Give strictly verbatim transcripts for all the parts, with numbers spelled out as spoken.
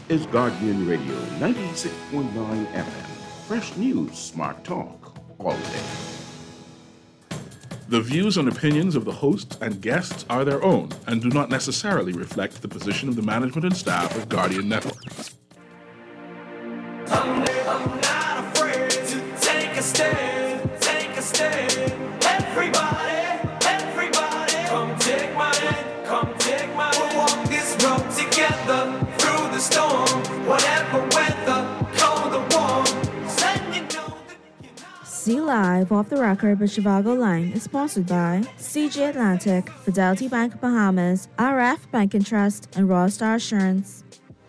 is Guardian Radio ninety-six point nine F M. Fresh news, smart talk, all day. The views and opinions of the hosts and guests are their own and do not necessarily reflect the position of the management and staff of Guardian Network. Someday I'm not afraid to take a stand, take a stand. Everybody, everybody, come take my hand, come take my hand. We'll walk this road together through the storm, whatever weather, cold or warm. Let you know that you're not. See Live Off the Record with Chivago Lang is sponsored by C G Atlantic, Fidelity Bank Bahamas, R F Bank and Trust, and Royal Star Assurance.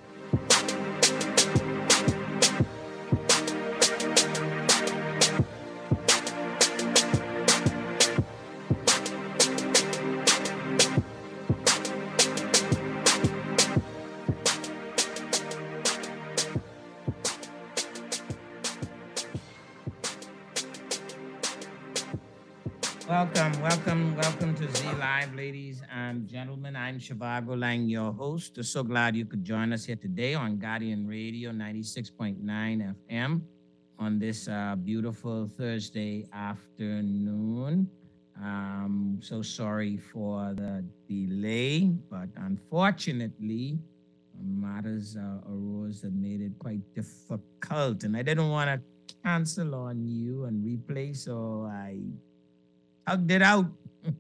Welcome, welcome, welcome to Z Live, ladies and gentlemen. I'm Shivago Lang, your host. We're so glad you could join us here today on Guardian Radio ninety-six point nine F M on this uh, beautiful Thursday afternoon. Um, so sorry for the delay, but unfortunately, matters uh, arose that made it quite difficult, and I didn't want to cancel on you and replay, so I hugged it out.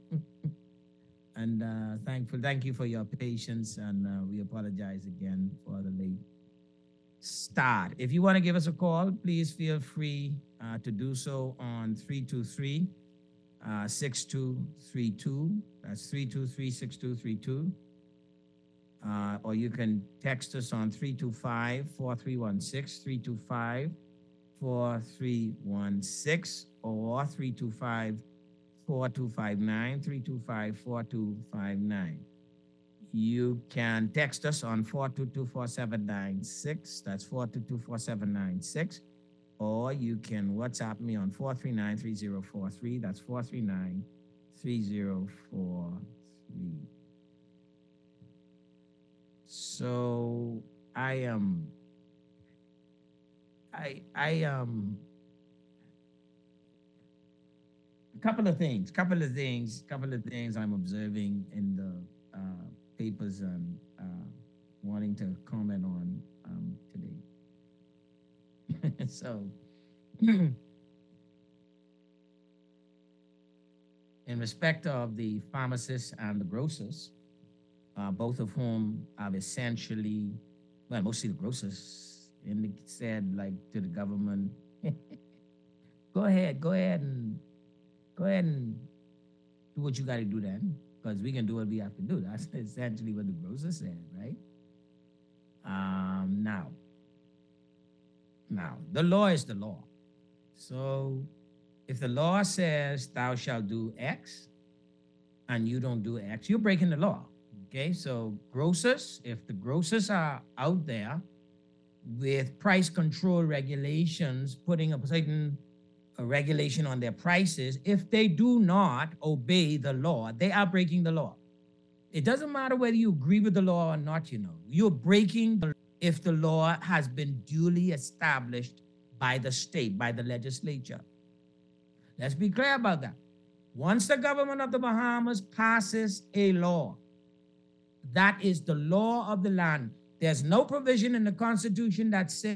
and uh, thankful, thank you for your patience, and uh, we apologize again for the late start. If you want to give us a call, please feel free uh, to do so on three two three, six two three two. That's three two three, six two three two. Uh, or you can text us on three two five, four three one six, three two five, four three one six, or three two five, four two five nine, three two five, four two five nine. You can text us on four two two, four seven nine six. That's four two two, four seven nine six. Or you can WhatsApp me on four three nine, three zero four three. That's four three nine, three zero four three. So I am, I, I, um, couple of things, couple of things, couple of things I'm observing in the uh, papers and uh, wanting to comment on um, today. so, in respect of the pharmacists and the grocers, uh, both of whom have essentially, well, mostly the grocers, in said like to the government, go ahead, go ahead and Go ahead and do what you got to do then, because we can do what we have to do. That's essentially what the grocer said, right? Um, now, now, the law is the law. So if the law says thou shalt do X and you don't do X, you're breaking the law, okay? So grocers, if the grocers are out there with price control regulations, putting a certain a regulation on their prices, if they do not obey the law, they are breaking the law. It doesn't matter whether you agree with the law or not, you know. You're breaking the if the law has been duly established by the state, by the legislature. Let's be clear about that. Once the government of the Bahamas passes a law, that is the law of the land. There's no provision in the Constitution that says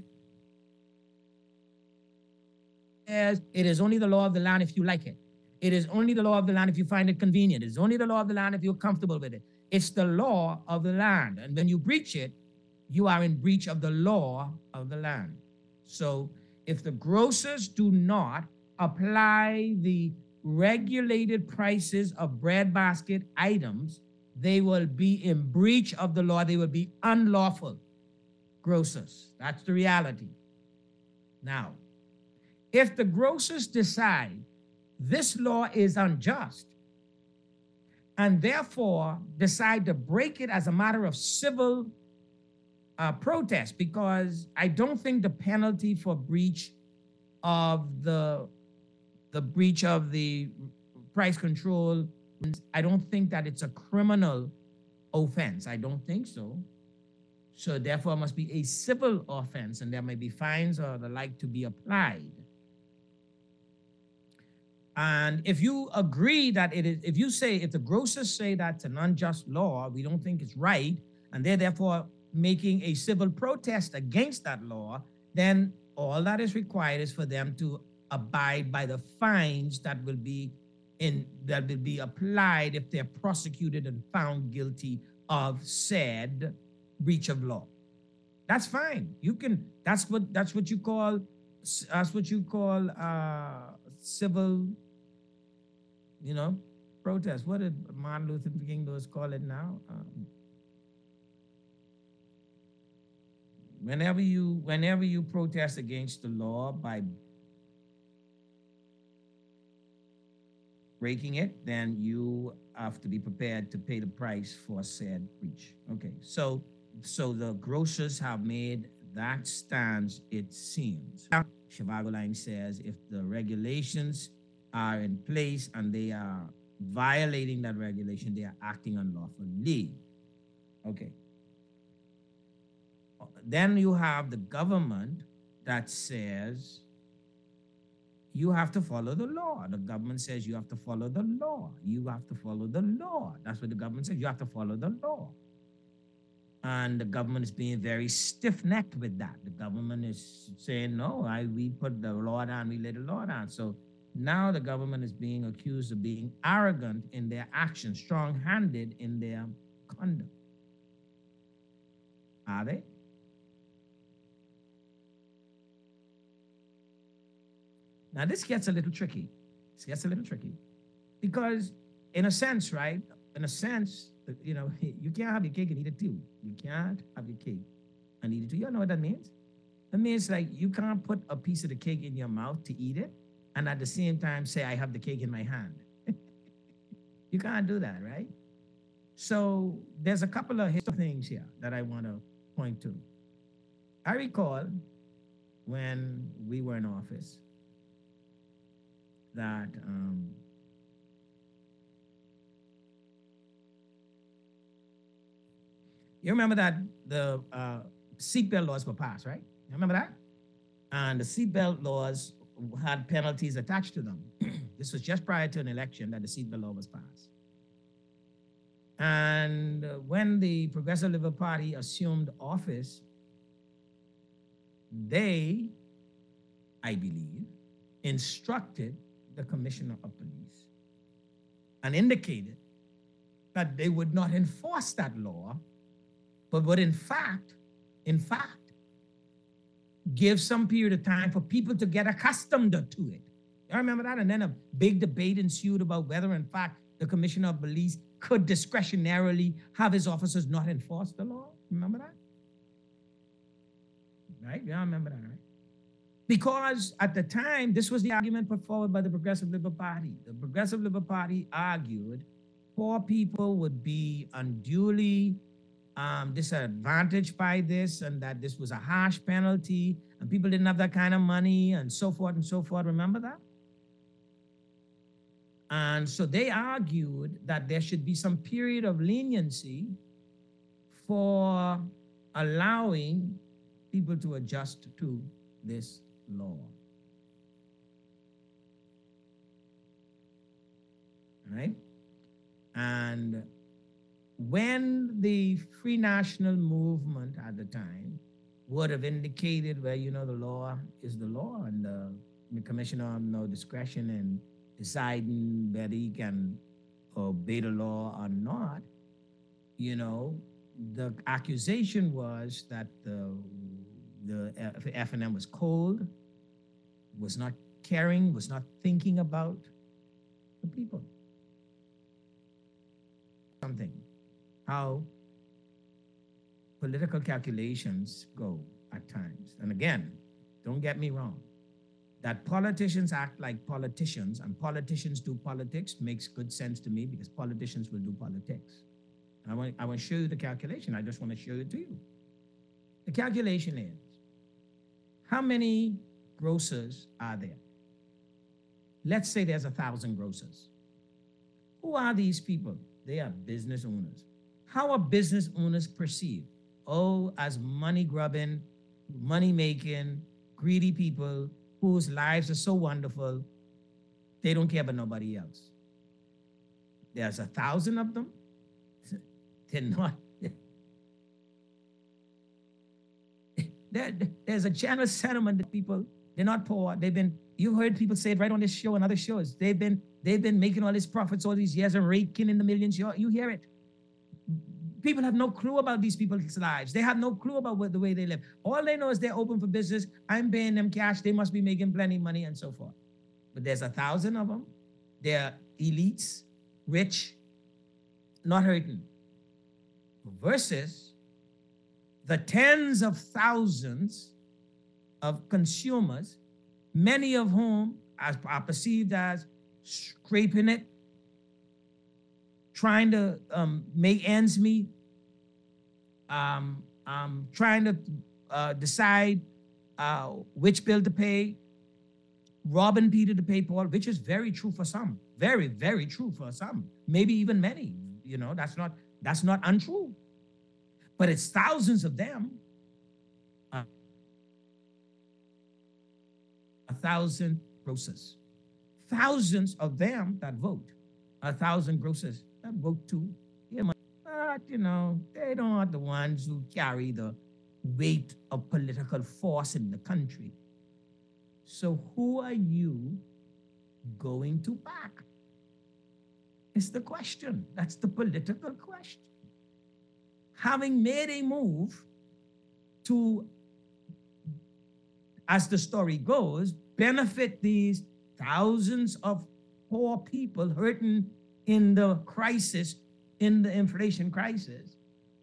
it is only the law of the land if you like it. It is only the law of the land if you find it convenient. It is only the law of the land if you're comfortable with it. It's the law of the land. And when you breach it, you are in breach of the law of the land. So if the grocers do not apply the regulated prices of breadbasket items, they will be in breach of the law. They will be unlawful grocers. That's the reality. Now, if the grocers decide this law is unjust and therefore decide to break it as a matter of civil uh, protest, because I don't think the penalty for breach of the the breach of the price control, I don't think that it's a criminal offense. I don't think so. So therefore must be a civil offense, and there may be fines or the like to be applied. And if you agree that it is, if you say, if the grocers say that's an unjust law, we don't think it's right, and they're therefore making a civil protest against that law, then all that is required is for them to abide by the fines that will be in that will be applied if they're prosecuted and found guilty of said breach of law. That's fine. You can. That's what. That's what you call. That's what you call uh, civil. You know, protest. What did Martin Luther King those call it now? Um, whenever you, whenever you protest against the law by breaking it, then you have to be prepared to pay the price for said breach. Okay, so so the grocers have made that stance, it seems. Zhivago Line says if the regulations are in place and they are violating that regulation, they are acting unlawfully. Okay. Then you have the government that says you have to follow the law. The government says you have to follow the law. You have to follow the law. That's what the government says. You have to follow the law. And the government is being very stiff-necked with that. The government is saying, no, I, we put the law down, we lay the law down. So now the government is being accused of being arrogant in their actions, strong-handed in their conduct. Are they? Now this gets a little tricky. This gets a little tricky because in a sense, right? In a sense, you know, you can't have your cake and eat it too. You can't have your cake and eat it too. You know what that means? That means like you can't put a piece of the cake in your mouth to eat it and at the same time say, I have the cake in my hand. You can't do that, right? So there's a couple of things here that I want to point to. I recall when we were in office that um, you remember that the uh, seatbelt laws were passed, right? You remember that? And the seatbelt laws had penalties attached to them. This was just prior to an election that the seatbelt law was passed. And when the Progressive Liberal Party assumed office, they, I believe, instructed the Commissioner of Police and indicated that they would not enforce that law, but would in fact, in fact, give some period of time for people to get accustomed to it. I remember that? And then a big debate ensued about whether in fact the Commissioner of Police could discretionarily have his officers not enforce the law. Remember that? Right? Yeah, I remember that, right? Because at the time, this was the argument put forward by the Progressive Liberal Party. The Progressive Liberal Party argued poor people would be unduly um, disadvantaged by this and that this was a harsh penalty and people didn't have that kind of money and so forth and so forth. Remember that? And so they argued that there should be some period of leniency for allowing people to adjust to this law. Right? And when the Free National Movement at the time would have indicated, well, you know, the law is the law and the commissioner has no discretion in deciding whether he can obey the law or not, you know, the accusation was that the the F N M was cold, was not caring, was not thinking about the people. Something, how political calculations go at times. And again, don't get me wrong, that politicians act like politicians and politicians do politics makes good sense to me because politicians will do politics. And I want, I want to show you the calculation. I just want to show it to you. The calculation is, how many grocers are there? Let's say there's a thousand grocers. Who are these people? They are business owners. How are business owners perceived? oh, as money grubbing, money making, greedy people whose lives are so wonderful, they don't care about nobody else. There's a thousand of them. They're not. There, there's a general sentiment that people, they're not poor. They've been, you heard people say it right on this show and other shows. They've been, they've been making all these profits all these years and raking in the millions. You, you hear it. People have no clue about these people's lives. They have no clue about what, the way they live. All they know is they're open for business. I'm paying them cash. They must be making plenty of money and so forth. But there's a thousand of them. They're elites, rich, not hurting. Versus the tens of thousands of consumers, many of whom are, are perceived as scraping it, trying to um, make ends meet, um, um, trying to uh, decide uh, which bill to pay, robbing Peter to pay Paul, which is very true for some, very, very true for some, maybe even many. You know, that's not that's not untrue. But it's thousands of them, uh, a thousand grocers, thousands of them that vote, a thousand grocers that vote too. Yeah, but you know, they don't the ones who carry the weight of political force in the country. So who are you going to back? It's the question. That's the political question. Having made a move to, as the story goes, benefit these thousands of poor people hurting in the crisis, in the inflation crisis,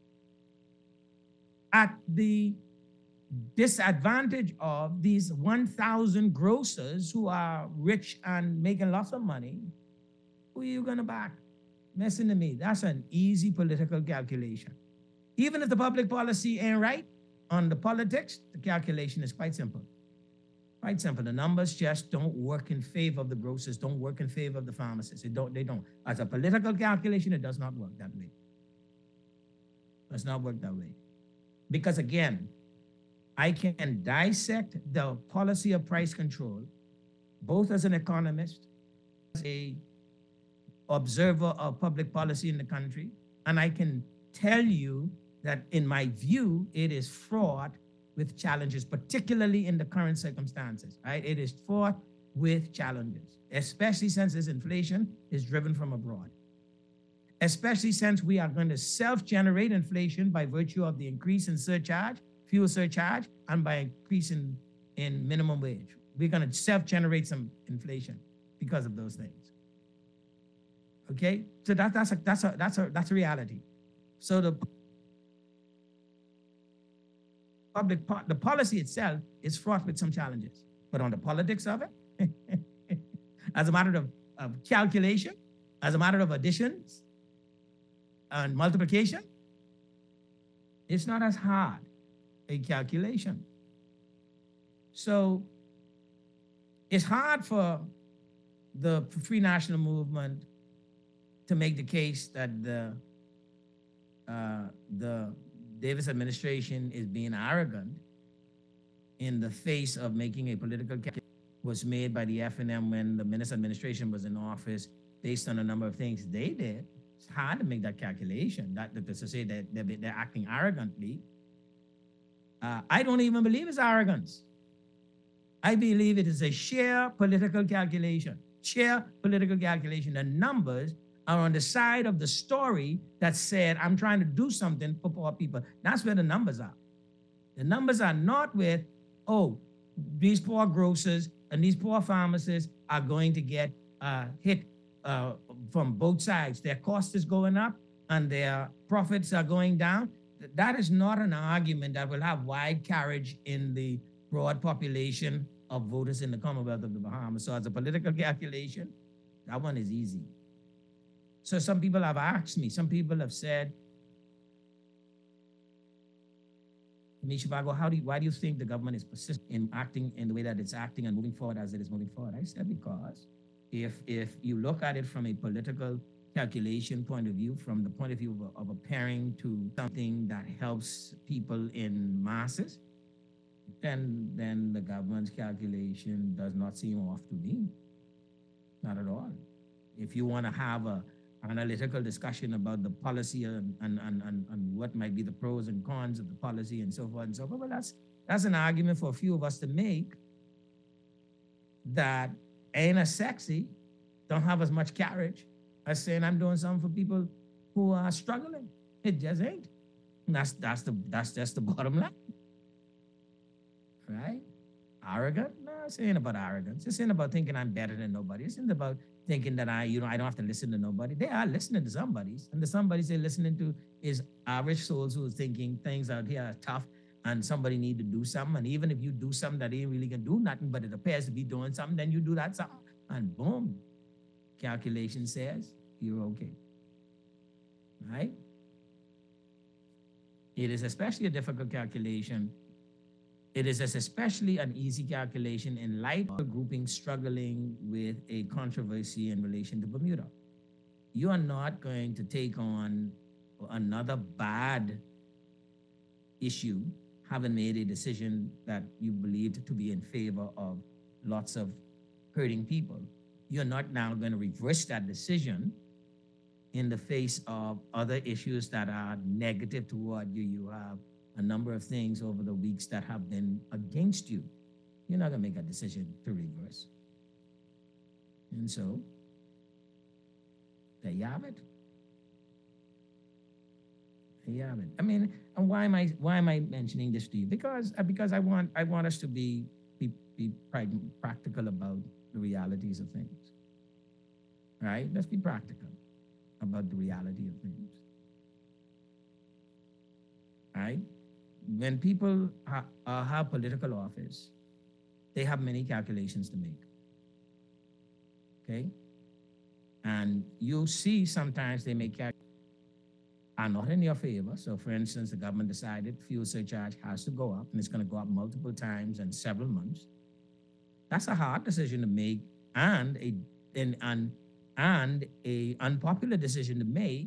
at the disadvantage of these one thousand grocers who are rich and making lots of money, who are you going to back? Listen to me. That's an easy political calculation. Even if the public policy ain't right on the politics, the calculation is quite simple. Quite simple. The numbers just don't work in favor of the grocers, don't work in favor of the pharmacists. It don't, they don't. As a political calculation, it does not work that way. It does not work that way. Because again, I can dissect the policy of price control, both as an economist, as a observer of public policy in the country, and I can tell you that in my view, it is fraught with challenges, particularly in the current circumstances, right? It is fraught with challenges, especially since this inflation is driven from abroad, especially since we are going to self-generate inflation by virtue of the increase in surcharge, fuel surcharge, and by increasing in minimum wage. We're going to self-generate some inflation because of those things. Okay, so that, that's a that's a that's a that's a reality. So the public the policy itself is fraught with some challenges, but on the politics of it, as a matter of, of calculation, as a matter of additions and multiplication, it's not as hard a calculation. So it's hard for the Free National Movement to make the case that the uh, the Davis administration is being arrogant in the face of making a political calculation was made by the F N M when the Minnis administration was in office based on a number of things they did. It's hard to make that calculation, that, that to say that they're, they're acting arrogantly. Uh, I don't even believe it's arrogance. I believe it is a sheer political calculation, sheer political calculation. The numbers are on the side of the story that said, I'm trying to do something for poor people. That's where the numbers are. The numbers are not with, oh, these poor grocers and these poor pharmacists are going to get uh, hit uh, from both sides. Their cost is going up and their profits are going down. That is not an argument that will have wide carriage in the broad population of voters in the Commonwealth of the Bahamas. So as a political calculation, that one is easy. So some people have asked me, some people have said, Mister Zhivago, how do you, why do you think the government is persistent in acting in the way that it's acting and moving forward as it is moving forward? I said, because if, if you look at it from a political calculation point of view, from the point of view of a, of a pairing to something that helps people in masses, then then the government's calculation does not seem off to me. Not at all. If you want to have a analytical discussion about the policy and, and, and, and, and what might be the pros and cons of the policy and so forth and so forth, well, that's that's an argument for a few of us to make that ain't as sexy, don't have as much carriage as saying I'm doing something for people who are struggling. It just ain't. And that's that's the that's just the bottom line. Right? Arrogant? No, it's ain't about arrogance. It's ain't about thinking I'm better than nobody. It's ain't about thinking that I, you know, I don't have to listen to nobody. They are listening to somebody's. And the somebody they're listening to is average souls who are thinking things out here are tough and somebody need to do something. And even if you do something that ain't really gonna do nothing, but it appears to be doing something, then you do that something. And boom, calculation says you're okay. Right? It is especially a difficult calculation. It is especially an easy calculation in light of a grouping struggling with a controversy in relation to Bermuda. You are not going to take on another bad issue, having made a decision that you believed to be in favor of lots of hurting people. You're not now going to reverse that decision in the face of other issues that are negative toward you. You have a number of things over the weeks that have been against you. You're not gonna make a decision to reverse. And so, there you have it. There you have it. I mean, and why am I why am I mentioning this to you? Because because I want I want us to be be, be practical about the realities of things. Right? Let's be practical about the reality of things. Right? When people ha- uh, have political office, they have many calculations to make. Okay? And you see sometimes they make calculations are not in your favor. So for instance, the government decided fuel surcharge has to go up and it's going to go up multiple times in several months. That's a hard decision to make and a and, and, and a unpopular decision to make,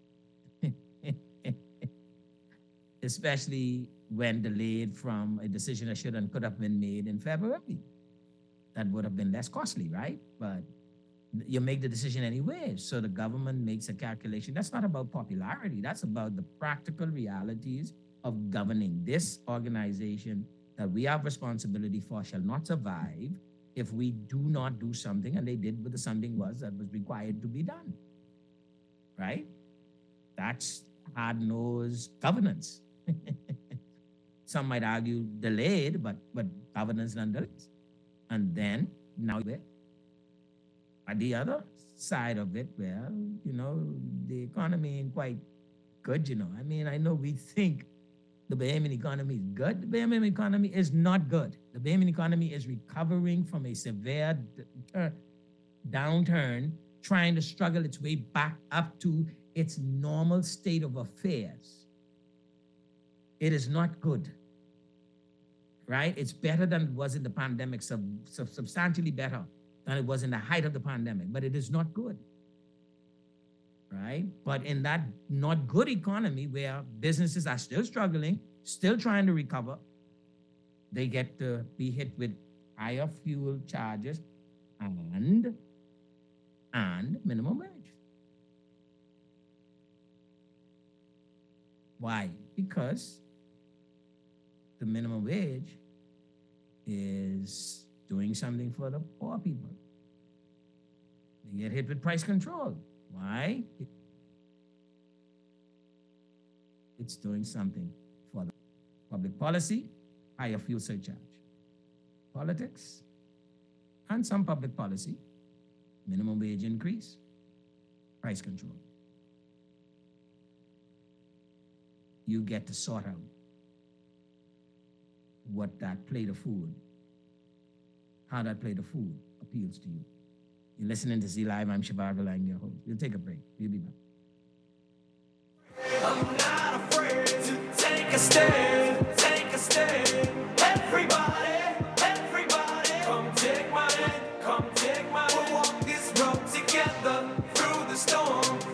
especially when delayed from a decision that should and could have been made in February. That would have been less costly, right? But you make the decision anyway. So the government makes a calculation. That's not about popularity. That's about the practical realities of governing. This organization that we have responsibility for shall not survive if we do not do something, and they did what the something was that was required to be done, right? That's hard-nosed governance. Some might argue delayed, but but governance nonetheless. And then now we're at the other side of it, well, you know, the economy ain't quite good, you know. I mean, I know we think the Bahamian economy is good. The Bahamian economy is not good. The Bahamian economy is recovering from a severe d- downturn, trying to struggle its way back up to its normal state of affairs. It is not good, right? It's better than it was in the pandemic, sub, sub, substantially better than it was in the height of the pandemic, but it is not good, right? But in that not good economy where businesses are still struggling, still trying to recover, they get to be hit with higher fuel charges and, and minimum wage. Why? Because the minimum wage is doing something for the poor people. They get hit with price control. Why? It's doing something for the public policy, higher fuel surcharge. Politics, and some public policy, minimum wage increase, price control. You get to sort out what that plate of food, how that plate of food appeals to you. You're listening to Z Live. I'm Shivago Lang, your host. We'll take a break. We'll be back. I'm not afraid to take a stand, take a stand. Everybody, everybody, come take my hand, come take my hand. We'll walk this road together through the storm.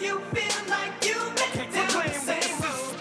you feel like you've been down the same road.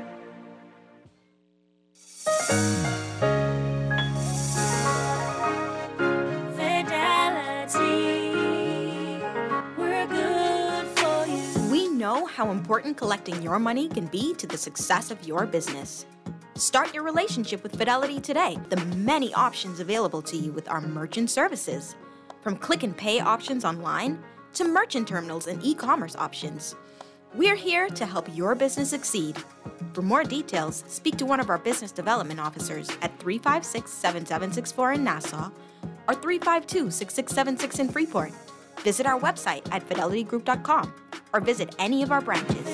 We know how important collecting your money can be to the success of your business. Start your relationship with Fidelity today. The many options available to you with our merchant services, from click and pay options online to merchant terminals and e-commerce options. We're here to help your business succeed. For more details, speak to one of our business development officers at three five six, seven seven six four in Nassau or three five two, six six seven six in Freeport. Visit our website at fidelity group dot com or visit any of our branches.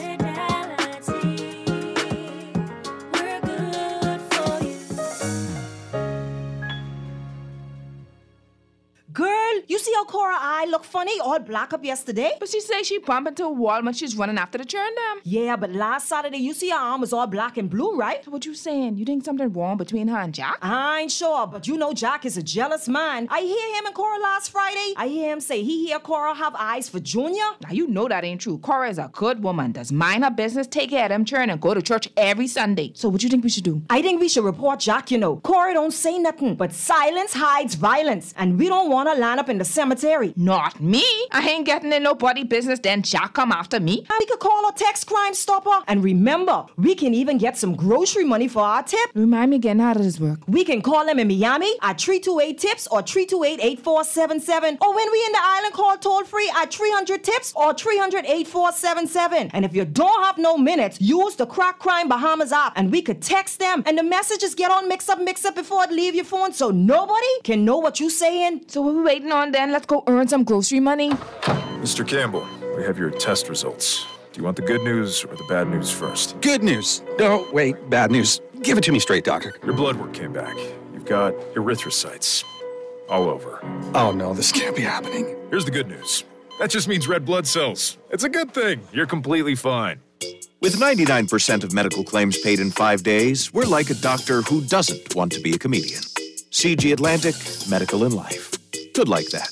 Girl, you see how Cora eye look funny, all black up yesterday? But she say she bump into a wall when she's running after the churn them. Yeah, but last Saturday you see her arm was all black and blue, right? What you saying? You think something wrong between her and Jack? I ain't sure, but you know Jack is a jealous man. I hear him and Cora last Friday. I hear him say he hear Cora have eyes for Junior. Now you know that ain't true. Cora is a good woman, does mind her business, take care of them churn, and go to church every Sunday. So what you think we should do? I think we should report Jack, you know. Cora don't say nothing, but silence hides violence, and we don't want to line up in the cemetery. Not me. I ain't getting in nobody business, then Jack come after me. And we could call a text crime stopper. And remember, we can even get some grocery money for our tip. Remind me again, how does this work? We can call them in Miami at three two eight tips or three two eight, eight four seven seven. Or when we in the island, call toll free at three hundred tips or three hundred, eight four seven seven. And if you don't have no minutes, use the Crack Crime Bahamas app and we could text them. And the messages get all mixed up, mixed up before it leave your phone so nobody can know what you saying. So what we waiting on then? Let's go earn some grocery money. Mister Campbell, we have your test results. Do you want the good news or the bad news first? Good news. No, wait, bad news. Give it to me straight, doctor. Your blood work came back. You've got erythrocytes all over. Oh no, this can't be happening. Here's the good news. That just means red blood cells. It's a good thing. You're completely fine. With ninety-nine percent of medical claims paid in five days, we're like a doctor who doesn't want to be a comedian. C G Atlantic, medical in life. Good like that.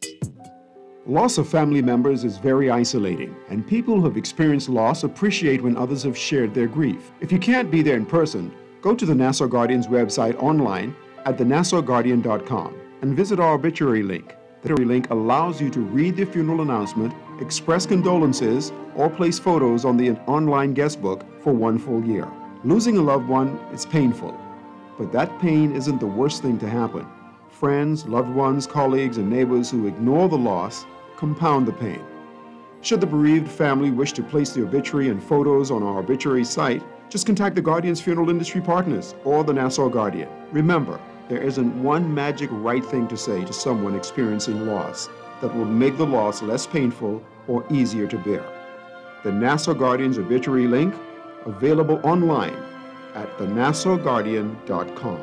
Loss of family members is very isolating, and people who have experienced loss appreciate when others have shared their grief. If you can't be there in person, go to the Nassau Guardian's website online at the nassau guardian dot com and visit our obituary link. The link allows you to read the funeral announcement, express condolences, or place photos on the online guest book for one full year. Losing a loved one is painful, but that pain isn't the worst thing to happen. Friends, loved ones, colleagues, and neighbors who ignore the loss compound the pain. Should the bereaved family wish to place the obituary and photos on our obituary site, just contact the Guardian's Funeral Industry Partners or the Nassau Guardian. Remember, there isn't one magic right thing to say to someone experiencing loss that will make the loss less painful or easier to bear. The Nassau Guardian's obituary link, available online at the nassau guardian dot com.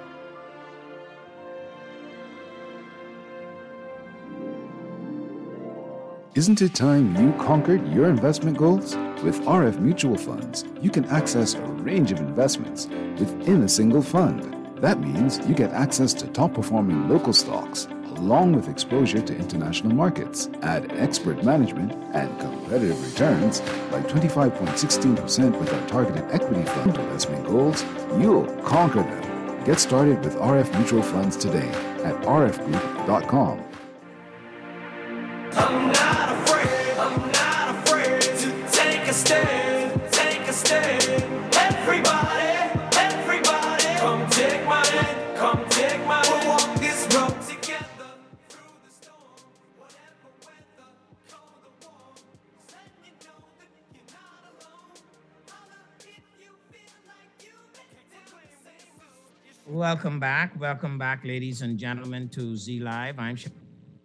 Isn't it time you conquered your investment goals? With R F Mutual Funds, you can access a range of investments within a single fund. That means you get access to top-performing local stocks, along with exposure to international markets. Add expert management and competitive returns like twenty-five point one six percent with our targeted equity fund investment goals. You'll conquer them. Get started with R F Mutual Funds today at r f group dot com. I'm not afraid, I'm not afraid to take a stand, take a stand. Everybody, everybody, come take my hand, come take my hand. We'll walk this road together through the storm, whatever weather, cold or warm. Just let you know that you're not alone. Holler if you feel like you've been down the same road. Welcome back, welcome back, ladies and gentlemen, to Z Live. I'm Sh-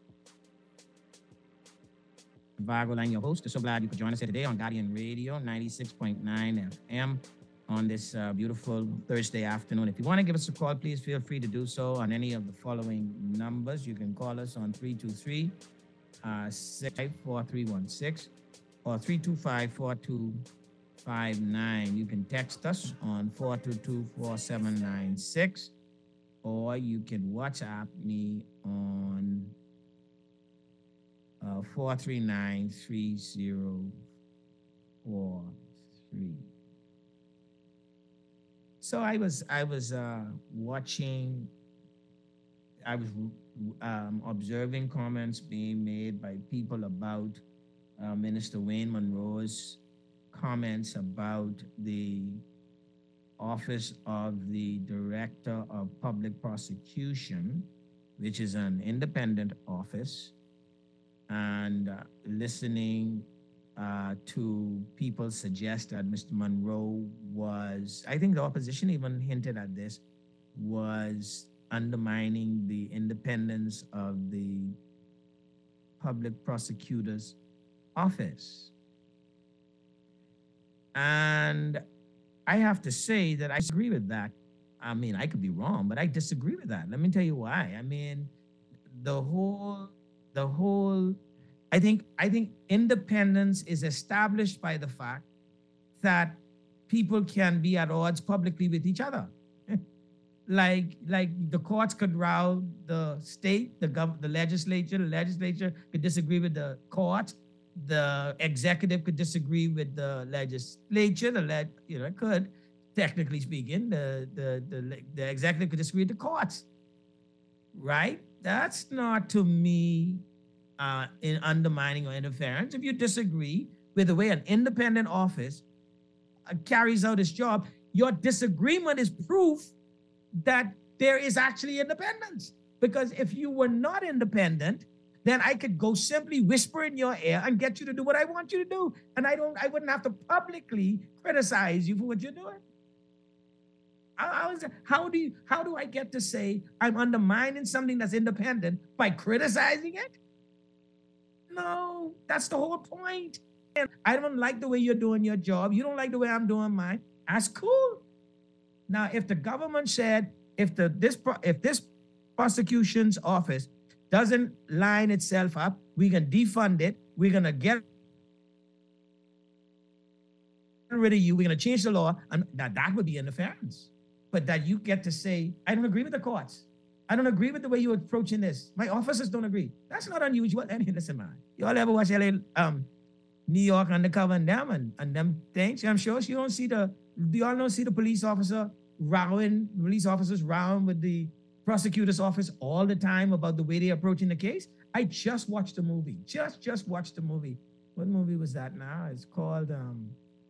Vago Lang, your host. So glad you could join us here today on Guardian Radio, ninety-six point nine F M on this uh, beautiful Thursday afternoon. If you want to give us a call, please feel free to do so on any of the following numbers. You can call us on three two three, six five four three one six or three two five, four two five nine. You can text us on four two two, four seven nine six or you can WhatsApp me on uh, four three nine, three zero four three. So I was I was uh, watching, I was um, observing comments being made by people about uh, Minister Wayne Monroe's comments about the Office of the Director of Public Prosecution, which is an independent office, and uh, listening uh, to people suggest that Mister Monroe was, I think the opposition even hinted at this, was undermining the independence of the public prosecutor's office. And I have to say that I disagree with that. I mean, I could be wrong, but I disagree with that. Let me tell you why. I mean, the whole, the whole, I think, I think independence is established by the fact that people can be at odds publicly with each other. like, like the courts could row the state, the gov, the legislature, the legislature could disagree with the court, the executive could disagree with the legislature, the leg, you know, it could, technically speaking, the, the, the, the executive could disagree with the courts, right? That's not, to me, uh, in undermining or interference. If you disagree with the way an independent office uh, carries out its job, your disagreement is proof that there is actually independence. Because if you were not independent, then I could go simply whisper in your ear and get you to do what I want you to do. And I don't, I wouldn't have to publicly criticize you for what you're doing. How, how, is that, how do you, how do I get to say I'm undermining something that's independent by criticizing it? No, that's the whole point. And I don't like the way you're doing your job. You don't like the way I'm doing mine. That's cool. Now, if the government said, if the this if this prosecution's office doesn't line itself up, we can defund it, we're gonna get rid of you, we're gonna change the law, and that, that would be interference. But that you get to say, I don't agree with the courts. I don't agree with the way you're approaching this. My officers don't agree. That's not unusual. Any listen, man. Y'all ever watch L A, um, New York Undercover and them and, and them things? I'm sure you don't see the, y'all don't see the police officer rowing, police officers rowing with the prosecutor's office all the time about the way they're approaching the case. I just watched the movie. Just, just watched the movie. What movie was that now? It's called, um,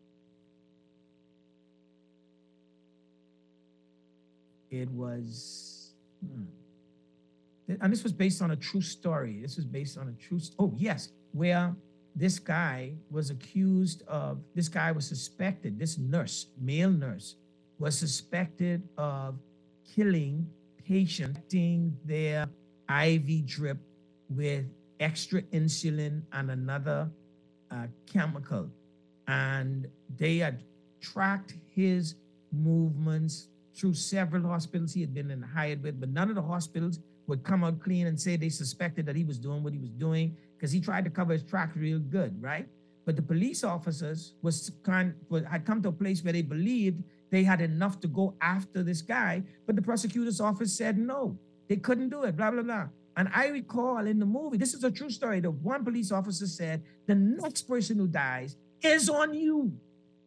it was, hmm. and this was based on a true story. This was based on a true, oh yes, where this guy was accused of, this guy was suspected, this nurse, male nurse, was suspected of killing patients, their I V drip with extra insulin and another uh, chemical. And they had tracked his movements through several hospitals he had been in hired with, but none of the hospitals would come out clean and say they suspected that he was doing what he was doing, because he tried to cover his tracks real good, right? But the police officers was kind, had come to a place where they believed they had enough to go after this guy, but the prosecutor's office said no, they couldn't do it, blah, blah, blah. And I recall in the movie, this is a true story, the one police officer said, the next person who dies is on you.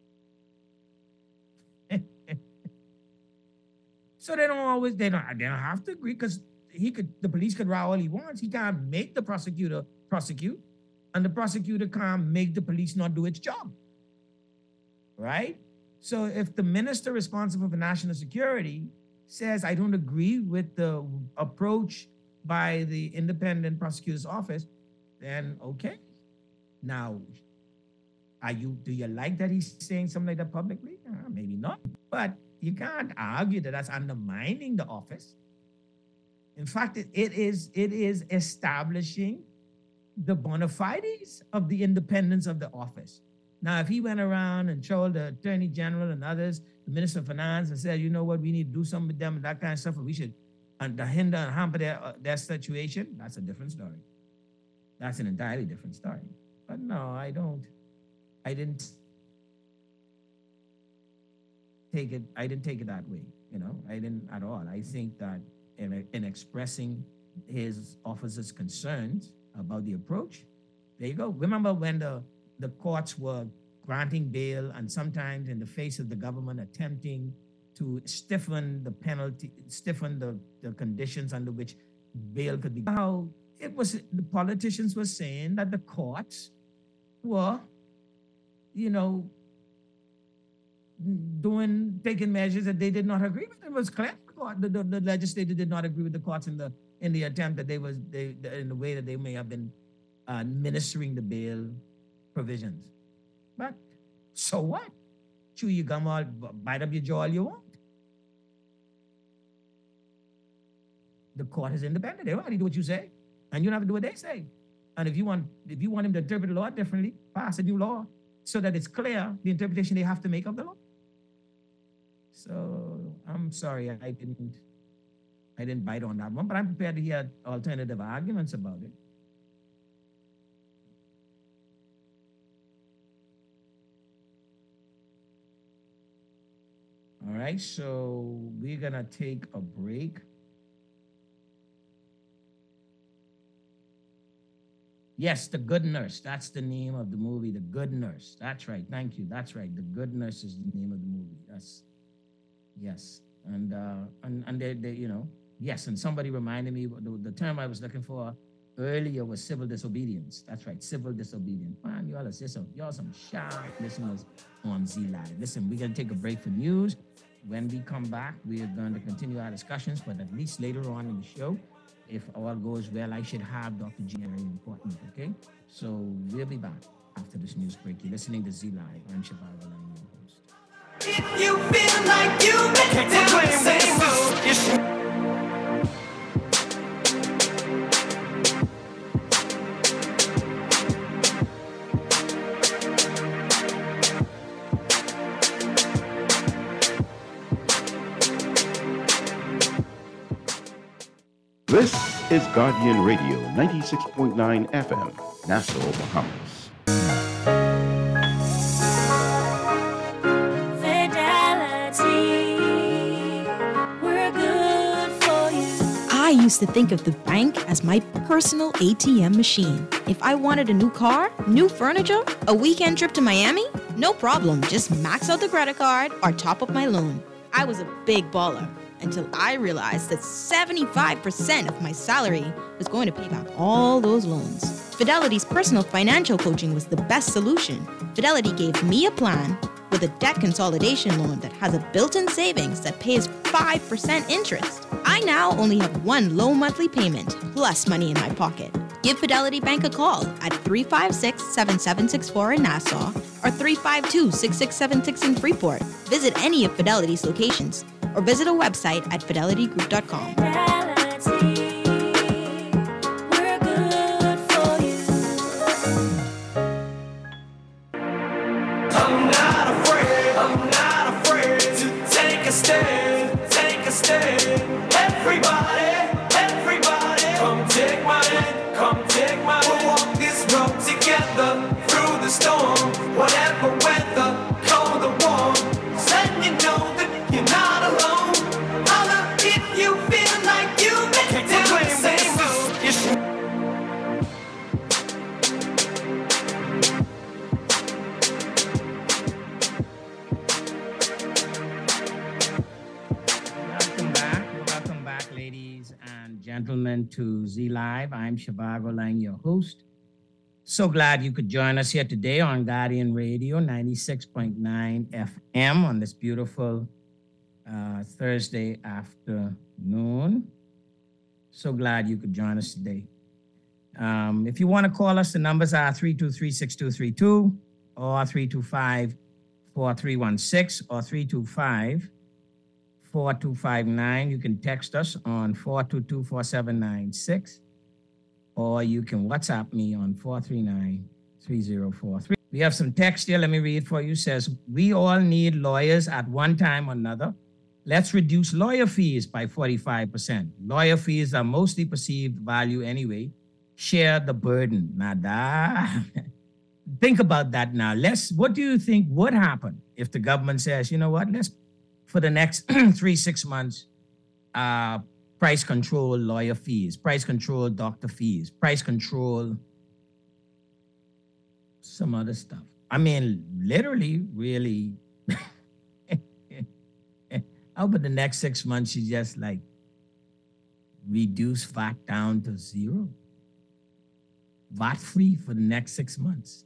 So they don't always, they don't, they don't have to agree, because he could, the police could row all he wants. He can't make the prosecutor prosecute, and the prosecutor can't make the police not do its job, right? So if the minister responsible for national security says, I don't agree with the approach by the independent prosecutor's office, then okay. Now, are you, do you like that he's saying something like that publicly? Uh, maybe not, but you can't argue that that's undermining the office. In fact, it, it is it is establishing the bona fides of the independence of the office. Now, if he went around and told the Attorney General and others, the Minister of Finance, and said, you know what, we need to do something with them and that kind of stuff, and we should and hinder and hamper their, uh, their situation, that's a different story. That's an entirely different story. But no, I don't, I didn't take it, I didn't take it that way, you know, I didn't at all. I think that in, in expressing his officer's concerns about the approach, There you go. Remember when the, the courts were granting bail and sometimes in the face of the government attempting to stiffen the penalty, stiffen the, the conditions under which bail could be. How it was, the politicians were saying that the courts were, you know, doing, taking measures that they did not agree with. It was clear. The, the, the legislature did not agree with the courts in the in the attempt that they was, they, in the way that they may have been uh, administering the bail provisions. But so what? Chew your gum all, bite up your jaw all you want. The court is independent. They already do what you say, and you don't have to do what they say. And if you want, if you want him to interpret the law differently, pass a new law so that it's clear the interpretation they have to make of the law. So I'm sorry I didn't, I didn't bite on that one, but I'm prepared to hear alternative arguments about it. All right, so we're gonna take a break. Yes, The Good Nurse. That's the name of the movie, The Good Nurse. That's right. Thank you. That's right. The Good Nurse is the name of the movie. Yes. Yes. And uh, and and they, they you know, yes. And somebody reminded me the, the term I was looking for earlier was civil disobedience. That's right, civil disobedience. Man, y'all are some y'all some sharp listeners on Z Live. Listen, we're gonna take a break for news. When we come back, we are going to continue our discussions, but at least later on in the show, if all goes well, I should have Doctor G. Very important, okay? So we'll be back after this news break. You're listening to Z Live. I'm Shivago, I'm your host. If you feel like you make it down, say so. This is Guardian Radio, ninety-six point nine F M, Nassau, Bahamas. Fidelity, we're good for you. I used to think of the bank as my personal A T M machine. If I wanted a new car, new furniture, a weekend trip to Miami, no problem. Just max out the credit card or top up my loan. I was a big baller. Until I realized that seventy-five percent of my salary was going to pay back all those loans. Fidelity's personal financial coaching was the best solution. Fidelity gave me a plan with a debt consolidation loan that has a built-in savings that pays five percent interest. I now only have one low monthly payment plus money in my pocket. Give Fidelity Bank a call at three five six, seven seven six four in Nassau or three five two, six six seven six in Freeport. Visit any of Fidelity's locations or visit a website at fidelity group dot com. Fidelity, we're good for you. I'm not afraid, I'm not afraid to take a stand, take a stand. Everybody, everybody, come take my hand, come take my hand. We'll walk this road together through the storm, whatever weather, cold or warm. Let you know that you're not alone. Holla if you feel like you make it down, say so. You should. Welcome back. Welcome back, ladies and gentlemen, to Z Live. I'm Shivago Lang, your host. So glad you could join us here today on Guardian Radio, ninety-six point nine F M on this beautiful uh, Thursday afternoon. So glad you could join us today. Um, if you want to call us, the numbers are three two three, six two three two or three two five, four three one six or three two five, four two five nine. You can text us on four two two, four seven nine six. Or you can WhatsApp me on four three nine, three zero four three. We have some text here. Let me read for you. It says, we all need lawyers at one time or another. Let's reduce lawyer fees by forty-five percent. Lawyer fees are mostly perceived value anyway. Share the burden. Now, that, think about that now. Let's, what do you think would happen if the government says, you know what, let's, for the next three, six months, uh, price control lawyer fees, price control doctor fees, price control some other stuff. I mean, literally, really, over the next six months, you just like reduce V A T down to zero. V A T free for the next six months.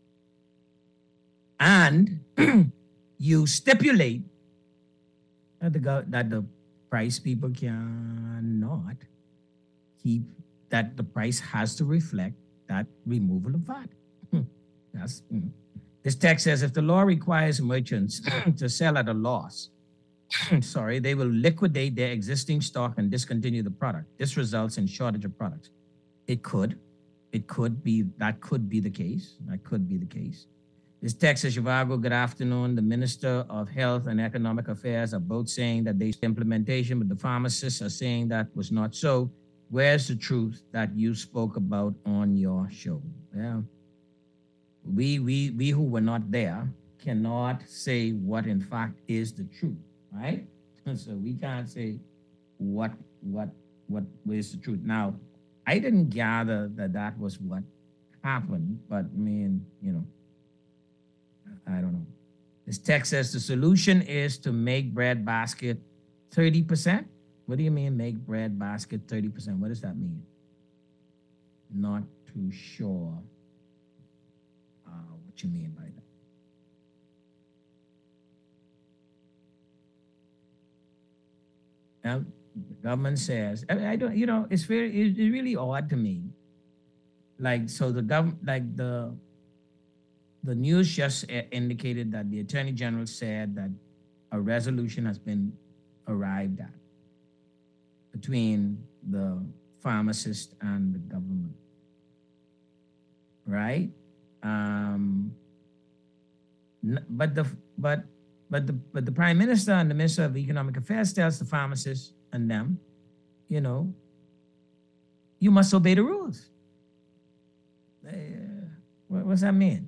And you stipulate that the, gov- that the price people cannot keep, that the price has to reflect that removal of V A T. That's, you know. This text says if the law requires merchants to sell at a loss, sorry, they will liquidate their existing stock and discontinue the product. This results in shortage of products. It could. It could be, that could be the case. That could be the case. This text says, Zhivago, good afternoon. The Minister of Health and Economic Affairs are both saying that they implementation, but the pharmacists are saying that was not so. Where's the truth that you spoke about on your show? Well, we, we, we who were not there cannot say what in fact is the truth, right? So we can't say what, what, what is the truth. Now, I didn't gather that that was what happened, but I mean, you know, I don't know. This text says the solution is to make bread basket thirty percent. What do you mean make bread basket thirty percent? What does that mean? Not too sure uh, what you mean by that. Now, the government says, I, I don't, you know, it's very, it's really odd to me. Like, so the government, like the, the news just indicated that the Attorney General said that a resolution has been arrived at between the pharmacist and the government, right? Um, but the but but the but the Prime Minister and the Minister of Economic Affairs tells the pharmacists and them, you know, you must obey the rules. Uh, what, what's that mean?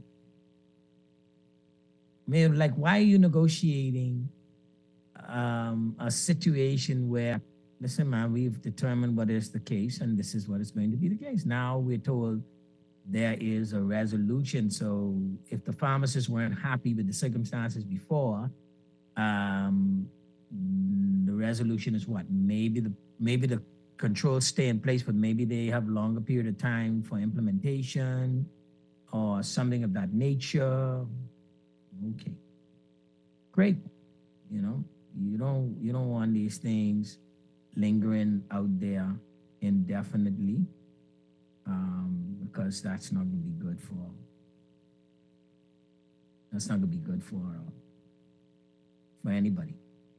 I mean, like, why are you negotiating um, a situation where, listen, man, we've determined what is the case, and this is what is going to be the case. Now we're told there is a resolution. So if the pharmacists weren't happy with the circumstances before, um, the resolution is what? Maybe the maybe the controls stay in place, but maybe they have longer period of time for implementation or something of that nature. Okay, great. You know, you don't you don't want these things lingering out there indefinitely, um, because that's not going to be good for. That's not going to be good for uh, for anybody.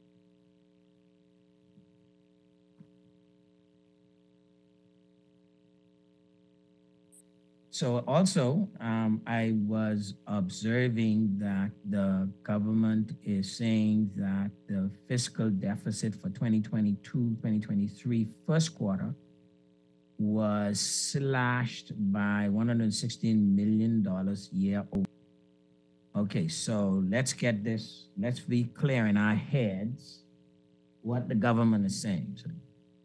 So also, um, I was observing that the government is saying that the fiscal deficit for twenty twenty-two, twenty twenty-three first quarter was slashed by one hundred sixteen million dollars year over. Okay, so let's get this, let's be clear in our heads what the government is saying. So,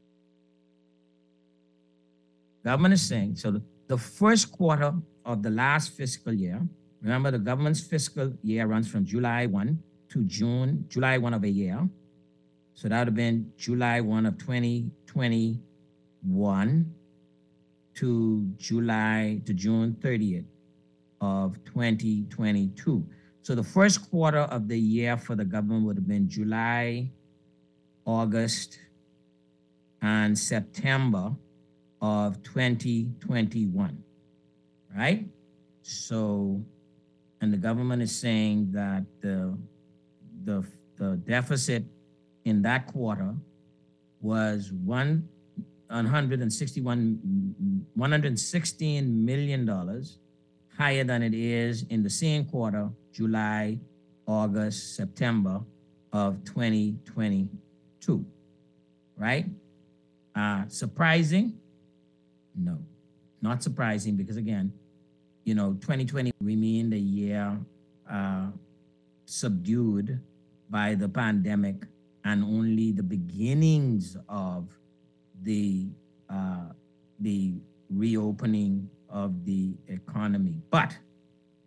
government is saying, so the The first quarter of the last fiscal year, remember the government's fiscal year runs from July first to June, July first of a year. So that would have been July first of twenty twenty-one to July to June thirtieth of twenty twenty-two. So the first quarter of the year for the government would have been July, August, and September of twenty twenty-one, right? So, and the government is saying that the, the, the deficit in that quarter was one hundred sixty-one, one hundred sixteen million dollars higher than it is in the same quarter, July, August, September of twenty twenty-two, right? Uh, surprising? No, not surprising, because again, you know, twenty twenty remained a year uh, subdued by the pandemic and only the beginnings of the uh, the reopening of the economy. But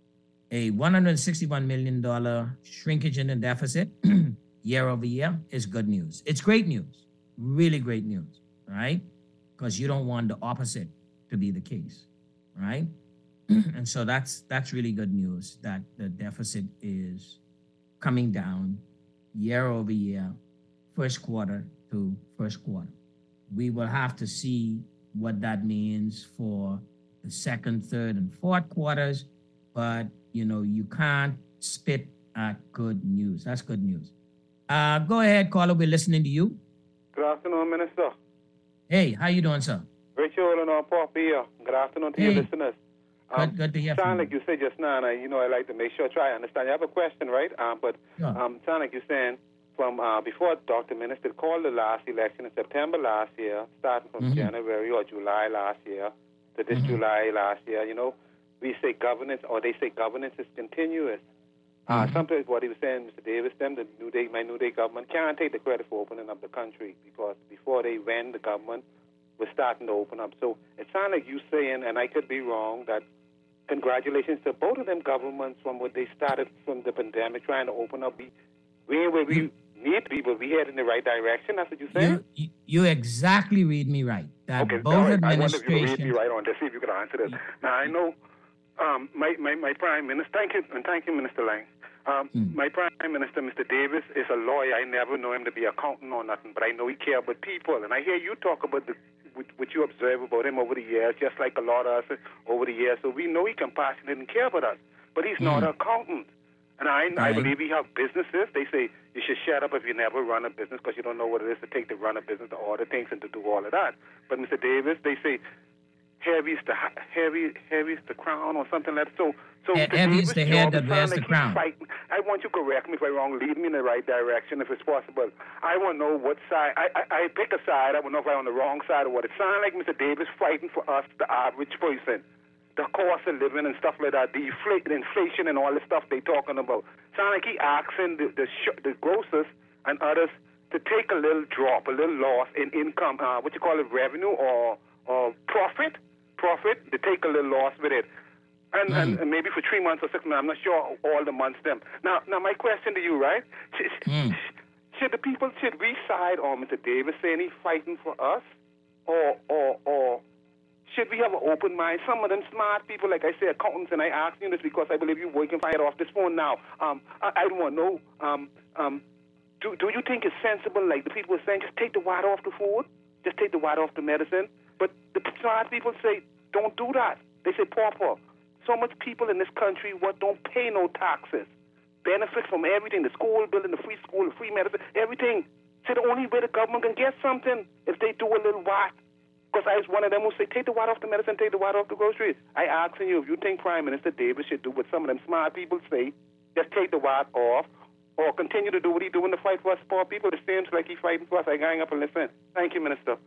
a one hundred sixty-one million dollars shrinkage in the deficit year over year is good news. It's great news, really great news, right? Because you don't want the opposite to be the case, right? And so that's that's really good news that the deficit is coming down year over year, first quarter to first quarter. We will have to see what that means for the second, third, and fourth quarters, but you know, you can't spit at good news. That's good news. Uh, go ahead, caller. We're listening to you. Good afternoon, Minister. Hey, how you doing, sir? Rachel and our Pop here. Good afternoon to Hey. your listeners. Good, good to hear sound from like you said just now, and I, you know, I like to make sure I try to understand. You have a question, right? Um, but Yeah. um, sound like you're saying from uh, before Doctor Minister called the last election in September last year, starting from Mhm. January or July last year to this Mhm. July last year, you know, we say governance, or they say governance is continuous. Uh, Mhm. Sometimes what he was saying, Mister Davis, them, the New Day, my New Day government can't take the credit for opening up the country because before they went, the government was starting to open up. So it sounds like you saying, and I could be wrong, that congratulations to both of them governments from what they started from the pandemic, trying to open up. We, we where we need to be, but we head in the right direction. That's what you're saying? You, you exactly read me right. That Okay, both all right. I wonder if you could read me administrations. right on this, see if you could answer this. Now, I know um, my, my, my Prime Minister, thank you, and thank you, Minister Lang. Um, My Prime Minister, Mister Davis, is a lawyer. I never know him to be accountant or nothing, but I know he cares about people. And I hear you talk about the what, what you observe about him over the years, just like a lot of us over the years. So we know he compassionate and care about us, but he's not an accountant. And I, I Right. believe he have businesses. They say you should shut up if you never run a business because you don't know what it is to take to run a business, to order things, and to do all of that. But Mister Davis, they say heavy is the ha- heavy, heavy is the crown or something like that. So, so He- Mister heavy is Davis, the head job, that it wears sound the like he's crown. fighting. I want you to correct me if I'm wrong. Lead me in the right direction if it's possible. I want to know what side. I, I, I pick a side. I want to know if I'm on the wrong side or what. It sounds like Mister Davis fighting for us, the average person. The cost of living and stuff like that, the infl- inflation and all the stuff they talking about. Sound like he asking the the, sh- the grocers and others to take a little drop, a little loss in income, uh, what you call it, revenue or or profit, profit, to take a little loss with it. And, and, and maybe for three months or six months, I'm not sure all the months them. Now, now my question to you, right? Should, should the people, should we side on Mister Davis saying he's fighting for us? Or, or, or should we have an open mind? Some of them smart people, like I say, accountants, and I ask you this because I believe you working fire off this phone now. Um, I, I don't want to know, um, um, do, do you think it's sensible, like the people are saying, just take the water off the food, just take the water off the medicine? But the smart people say, don't do that. They say, pauper. So much people in this country what don't pay no taxes, benefit from everything, the school building, the free school, the free medicine, everything. So the only way the government can get something if they do a little what. Because I was one of them who say, take the water off the medicine, take the water off the groceries. I asking you if you think Prime Minister Davis should do what some of them smart people say, just take the water off, or continue to do what he doing to fight for us poor people. It seems like he's fighting for us. I gang up and listen. Thank you, Minister.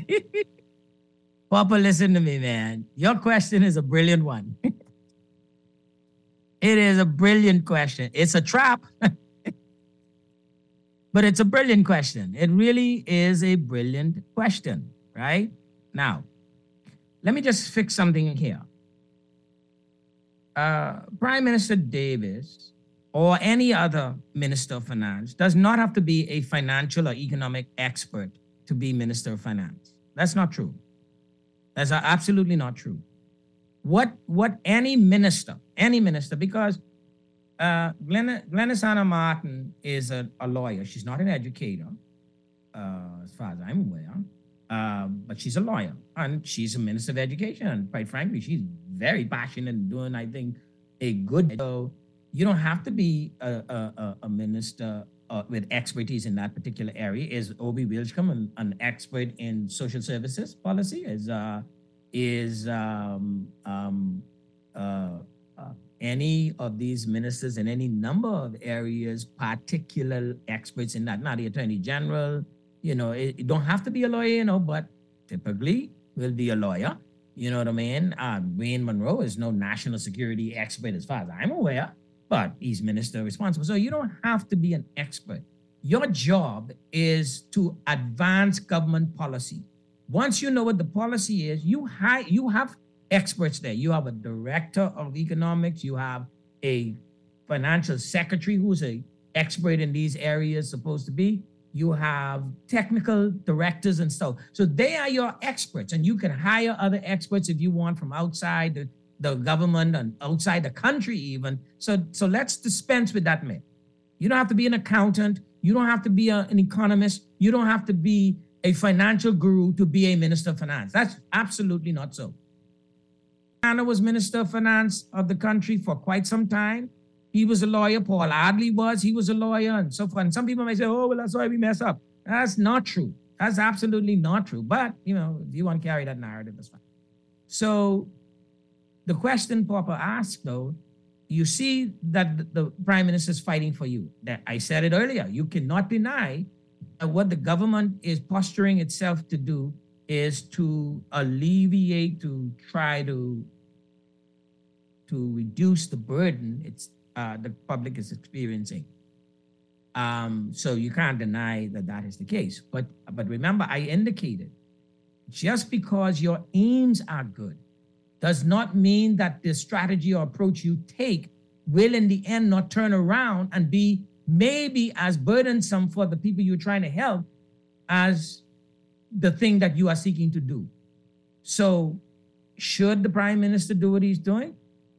Papa, listen to me, man. Your question is a brilliant one. It is a brilliant question. It's a trap, but it's a brilliant question. It really is a brilliant question, right? Now, let me just fix something here. Uh, Prime Minister Davis or any other Minister of Finance does not have to be a financial or economic expert to be Minister of Finance. That's not true. That's absolutely not true. What what any minister, any minister, because uh, Glenn, Glennisana Martin is a, a lawyer. She's not an educator, uh, as far as I'm aware, uh, but she's a lawyer and she's a minister of education. And quite frankly, she's very passionate and doing, I think, a good. So you don't have to be a, a, a minister uh, with expertise in that particular area. Is Obi Wilchcombe an, an expert in social services policy? Is uh, is um, um, uh, uh, any of these ministers in any number of areas particular experts in that? Not the Attorney General, you know, it, it don't have to be a lawyer, you know, but typically will be a lawyer. You know what I mean? Uh, Wayne Monroe is no national security expert as far as I'm aware, but he's minister responsible. So you don't have to be an expert. Your job is to advance government policy. Once you know what the policy is, you, hi- you have experts there. You have a director of economics, you have a financial secretary who's a expert in these areas supposed to be. You have technical directors and stuff. So they are your experts, and you can hire other experts if you want from outside the, the government and outside the country even. So, so let's dispense with that myth. You don't have to be an accountant. You don't have to be a, an economist. You don't have to be a financial guru to be a minister of finance. That's absolutely not so. Anna was minister of finance of the country for quite some time. He was a lawyer. Paul Adley was. He was a lawyer and so forth. And some people may say, oh, well, that's why we mess up. That's not true. That's absolutely not true. But, you know, if you want to carry that narrative, that's fine. So the question Papa asked, though, you see that the, the prime minister is fighting for you. That I said it earlier. You cannot deny that what the government is posturing itself to do is to alleviate, to try to, to reduce the burden it's uh, the public is experiencing. Um, so you can't deny that that is the case. But, but remember, I indicated, just because your aims are good does not mean that the strategy or approach you take will in the end not turn around and be maybe as burdensome for the people you're trying to help as the thing that you are seeking to do. So should the prime minister do what he's doing?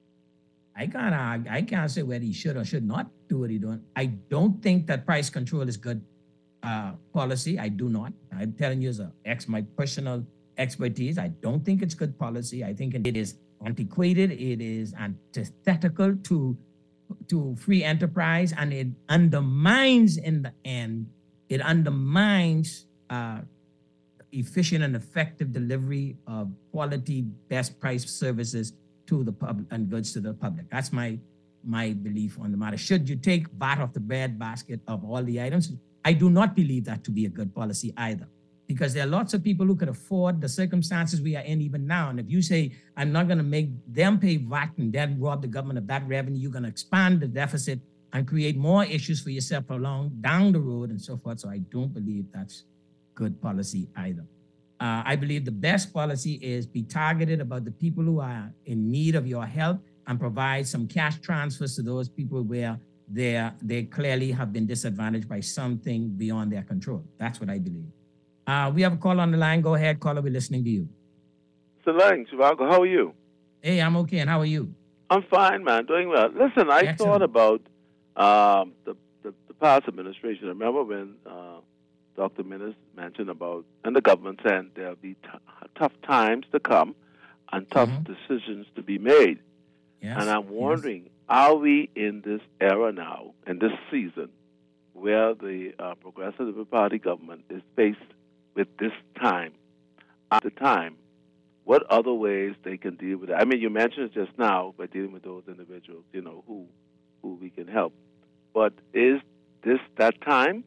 I can't, argue, I can't say whether he should or should not do what he's doing. I don't think that price control is good uh, policy. I do not. I'm telling you as a ex, my personal expertise, I don't think it's good policy. I think it is antiquated. It is antithetical to, to free enterprise, and it undermines in the end, it undermines uh, efficient and effective delivery of quality, best price services to the public and goods to the public. That's my my belief on the matter. Should you take V A T off the bread basket of all the items? I do not believe that to be a good policy either, because there are lots of people who could afford the circumstances we are in even now. And if you say, I'm not going to make them pay V A T and then rob the government of that revenue, you're going to expand the deficit and create more issues for yourself along down the road and so forth. So I don't believe that's good policy either. Uh, I believe the best policy is be targeted about the people who are in need of your help and provide some cash transfers to those people where they they clearly have been disadvantaged by something beyond their control. That's what I believe. Uh, we have a call on the line. Go ahead, caller. We're listening to you. Salang, Shivago, how are you? Hey, I'm okay. And how are you? I'm fine, man. Doing well. Listen, I Excellent. thought about um, the, the the past administration. Remember when uh, Doctor Minnis mentioned about, and the government said there'll be t- tough times to come and tough mm-hmm. decisions to be made. Yes. And I'm wondering, yes. are we in this era now, in this season, where the uh, Progressive Liberal Party government is faced with this time, at the time, what other ways they can deal with it? I mean, you mentioned it just now by dealing with those individuals, you know, who who we can help. But is this that time?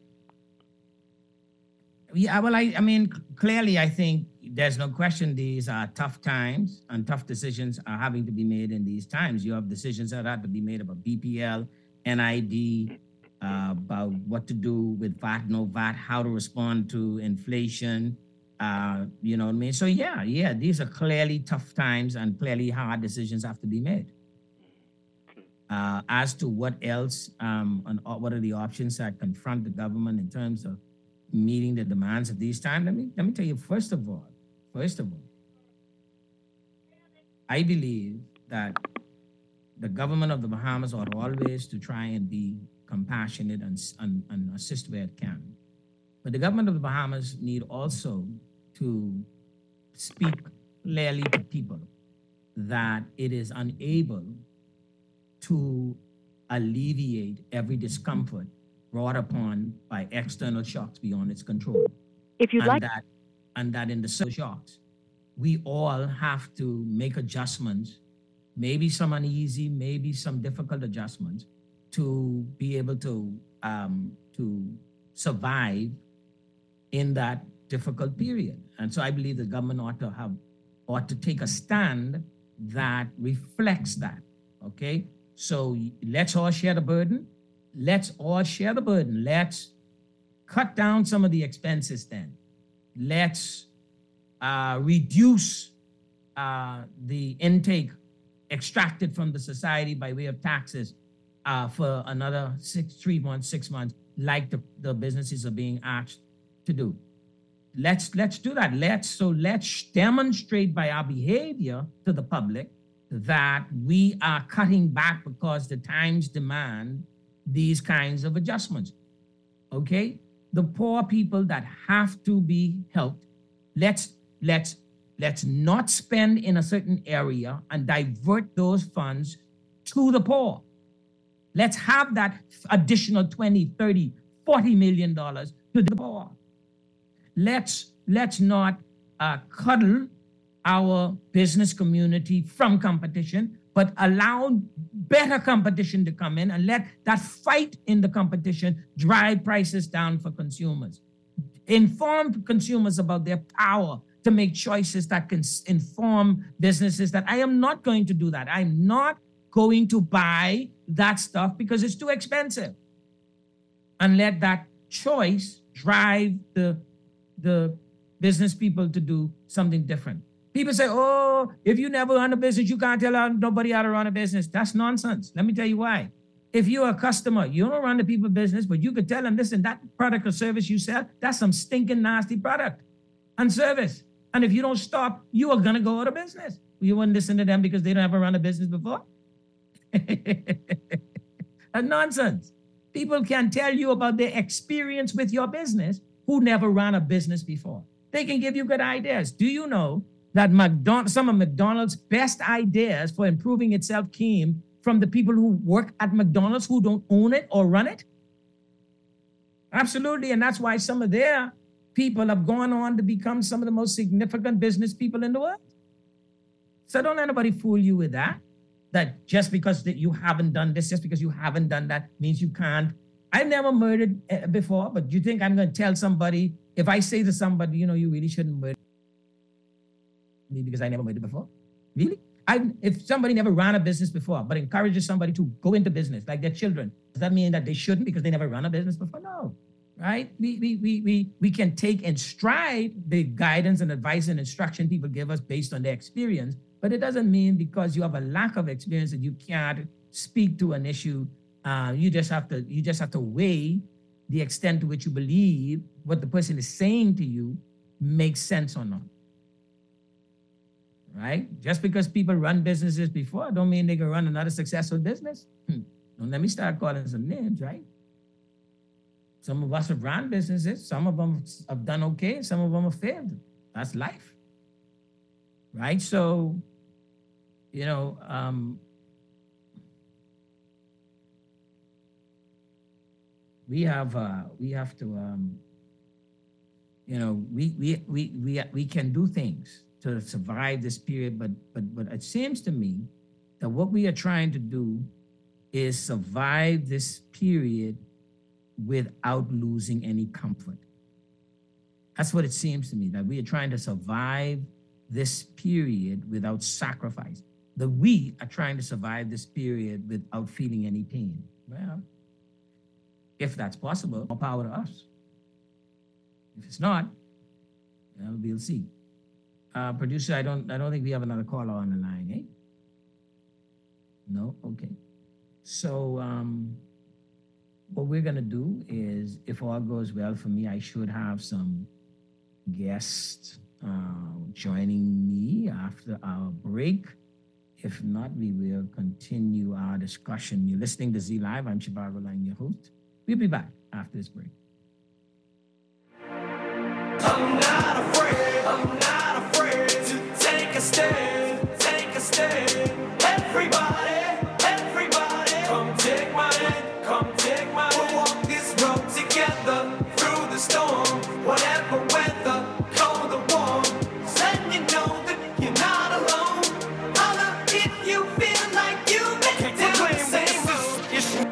Yeah, well, I, I mean, clearly, I think there's no question these are tough times and tough decisions are having to be made in these times. You have decisions that have to be made about B P L, N I D, uh, about what to do with V A T, no V A T, how to respond to inflation, uh, you know what I mean? So, yeah, yeah, these are clearly tough times and clearly hard decisions have to be made. Uh, as to what else um, and what are the options that confront the government in terms of meeting the demands of these times, let me let me tell you, first of all, first of all, I believe that the government of the Bahamas ought always to try and be compassionate and, and, and assist where it can. But the government of the Bahamas need also to speak clearly to people that it is unable to alleviate every discomfort brought upon by external shocks beyond its control. If you'd and like, that, and that in the social shocks, we all have to make adjustments, maybe some uneasy, maybe some difficult adjustments, to be able to um, to survive in that difficult period. And so I believe the government ought to have ought to take a stand that reflects that. Okay, so let's all share the burden. Let's all share the burden. Let's cut down some of the expenses then. Let's uh, reduce uh, the intake extracted from the society by way of taxes uh, for another six, three months, six months, like the, the businesses are being asked to do. Let's let's do that. Let's so let's demonstrate by our behavior to the public that we are cutting back because the times demand these kinds of adjustments. Okay? The poor people that have to be helped, let's let's let's not spend in a certain area and divert those funds to the poor. Let's have that additional twenty, thirty, forty million dollars to the poor. Let's let's not uh, cuddle our business community from competition, but allow better competition to come in and let that fight in the competition drive prices down for consumers. Inform consumers about their power to make choices that can s- inform businesses that I am not going to do that. I'm not going to buy that stuff because it's too expensive. And let that choice drive the the business people to do something different. People say, oh, if you never run a business, you can't tell nobody how to run a business. That's nonsense. Let me tell you why. If you're a customer, you don't run the people business, but you could tell them, listen, that product or service you sell, that's some stinking nasty product and service. And if you don't stop, you are gonna go out of business. You wouldn't listen to them because they don't ever run a business before. And nonsense. People can tell you about their experience with your business who never ran a business before. They can give you good ideas. Do you know that McDonald's, some of McDonald's best ideas for improving itself came from the people who work at McDonald's who don't own it or run it? Absolutely, and that's why some of their people have gone on to become some of the most significant business people in the world. So don't let anybody fool you with that, that just because that you haven't done this, just because you haven't done that means you can't. I've never murdered uh, before, but you think I'm going to tell somebody, if I say to somebody, you know, you really shouldn't murder me because I never murdered before? Really? I, if somebody never ran a business before, but encourages somebody to go into business, like their children, does that mean that they shouldn't because they never run a business before? No, right? We, we, we, we, we can take in stride the guidance and advice and instruction people give us based on their experience, but it doesn't mean because you have a lack of experience that you can't speak to an issue. Uh, you just have to you just have to weigh the extent to which you believe what the person is saying to you makes sense or not. Right? Just because people run businesses before don't mean they can run another successful business. Hmm. Don't let me start calling some names, right? Some of us have run businesses, some of them have done okay, some of them have failed. That's life. Right? So, you know, um, we have uh, we have to um, you know we we we we we can do things to survive this period, but but but it seems to me that what we are trying to do is survive this period without losing any comfort. That's what it seems to me, that we are trying to survive this period without sacrifice. That we are trying to survive this period without feeling any pain. Well, if that's possible, more power to us. If it's not, well, we'll see. Uh, producer, I don't, I don't think we have another caller on the line, eh? No, okay. So um, what we're gonna do is, if all goes well for me, I should have some guests uh, joining me after our break. If not, we will continue our discussion. You're listening to Z Live. I'm Shivago Line, your host. We'll be back after this break. I'm not afraid, I'm not afraid to take a stand, take a stand. Everybody, everybody, come take my hand, come take my hand. We'll walk this road together through the storm, whatever weather, cold or warm. Let you know that you're not alone. Holla if you feel like you make it down the same road.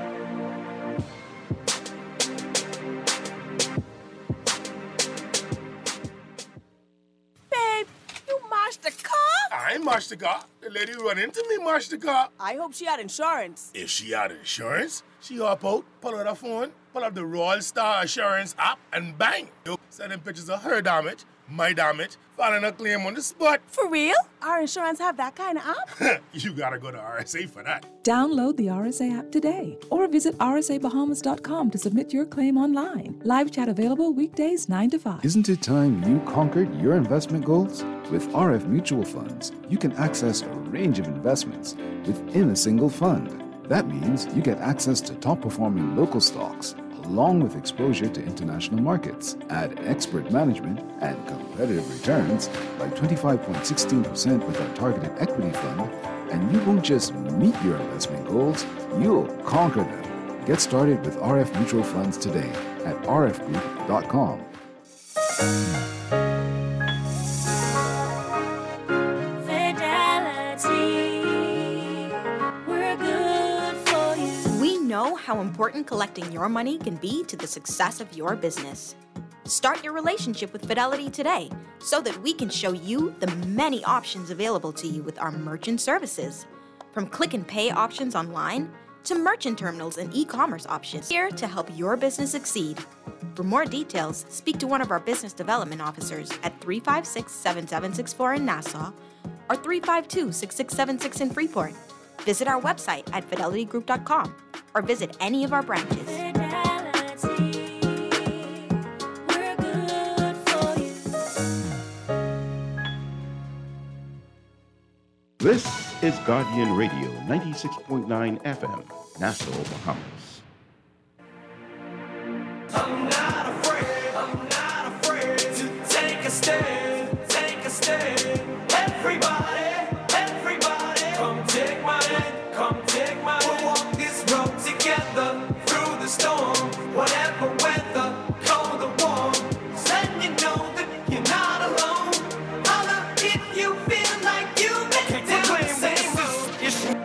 Babe, you marched the car? I ain't marched the car. The lady who run into me marched the car. I hope she had insurance. If she had insurance, she hop out, pull out her phone, pull up the Royal Star Assurance app, and bang. sending pictures of her damage, my damage, filing a claim on the spot. For real? Our insurance have that kind of app? You gotta go to R S A for that. Download the R S A app today or visit r s a bahamas dot com to submit your claim online. Live chat available weekdays nine to five. Isn't it time you conquered your investment goals? With R F Mutual Funds, you can access a range of investments within a single fund. That means you get access to top-performing local stocks, along with exposure to international markets. Add expert management and competitive returns like twenty-five point one six percent with our targeted equity fund, and you won't just meet your investment goals, you'll conquer them. Get started with R F Mutual Funds today at r f group dot com. Know how important collecting your money can be to the success of your business. Start your relationship with Fidelity today so that we can show you the many options available to you with our merchant services. From click and pay options online to merchant terminals and e-commerce options, here to help your business succeed. For more details, speak to one of our business development officers at three five six, seven seven six four in Nassau or three five two, six six seven six in Freeport. Visit our website at fidelity group dot com or visit any of our branches. This is Guardian Radio, ninety-six point nine F M, Nassau, Bahamas. I'm not afraid, I'm not afraid to take a stand, take a stand. Everybody, everybody, come take my hand, come take my hand. We'll walk this road together through the storm, whatever weather, cold or warm. Let you know that you're not alone. Holla if you feel like you've been down the same road.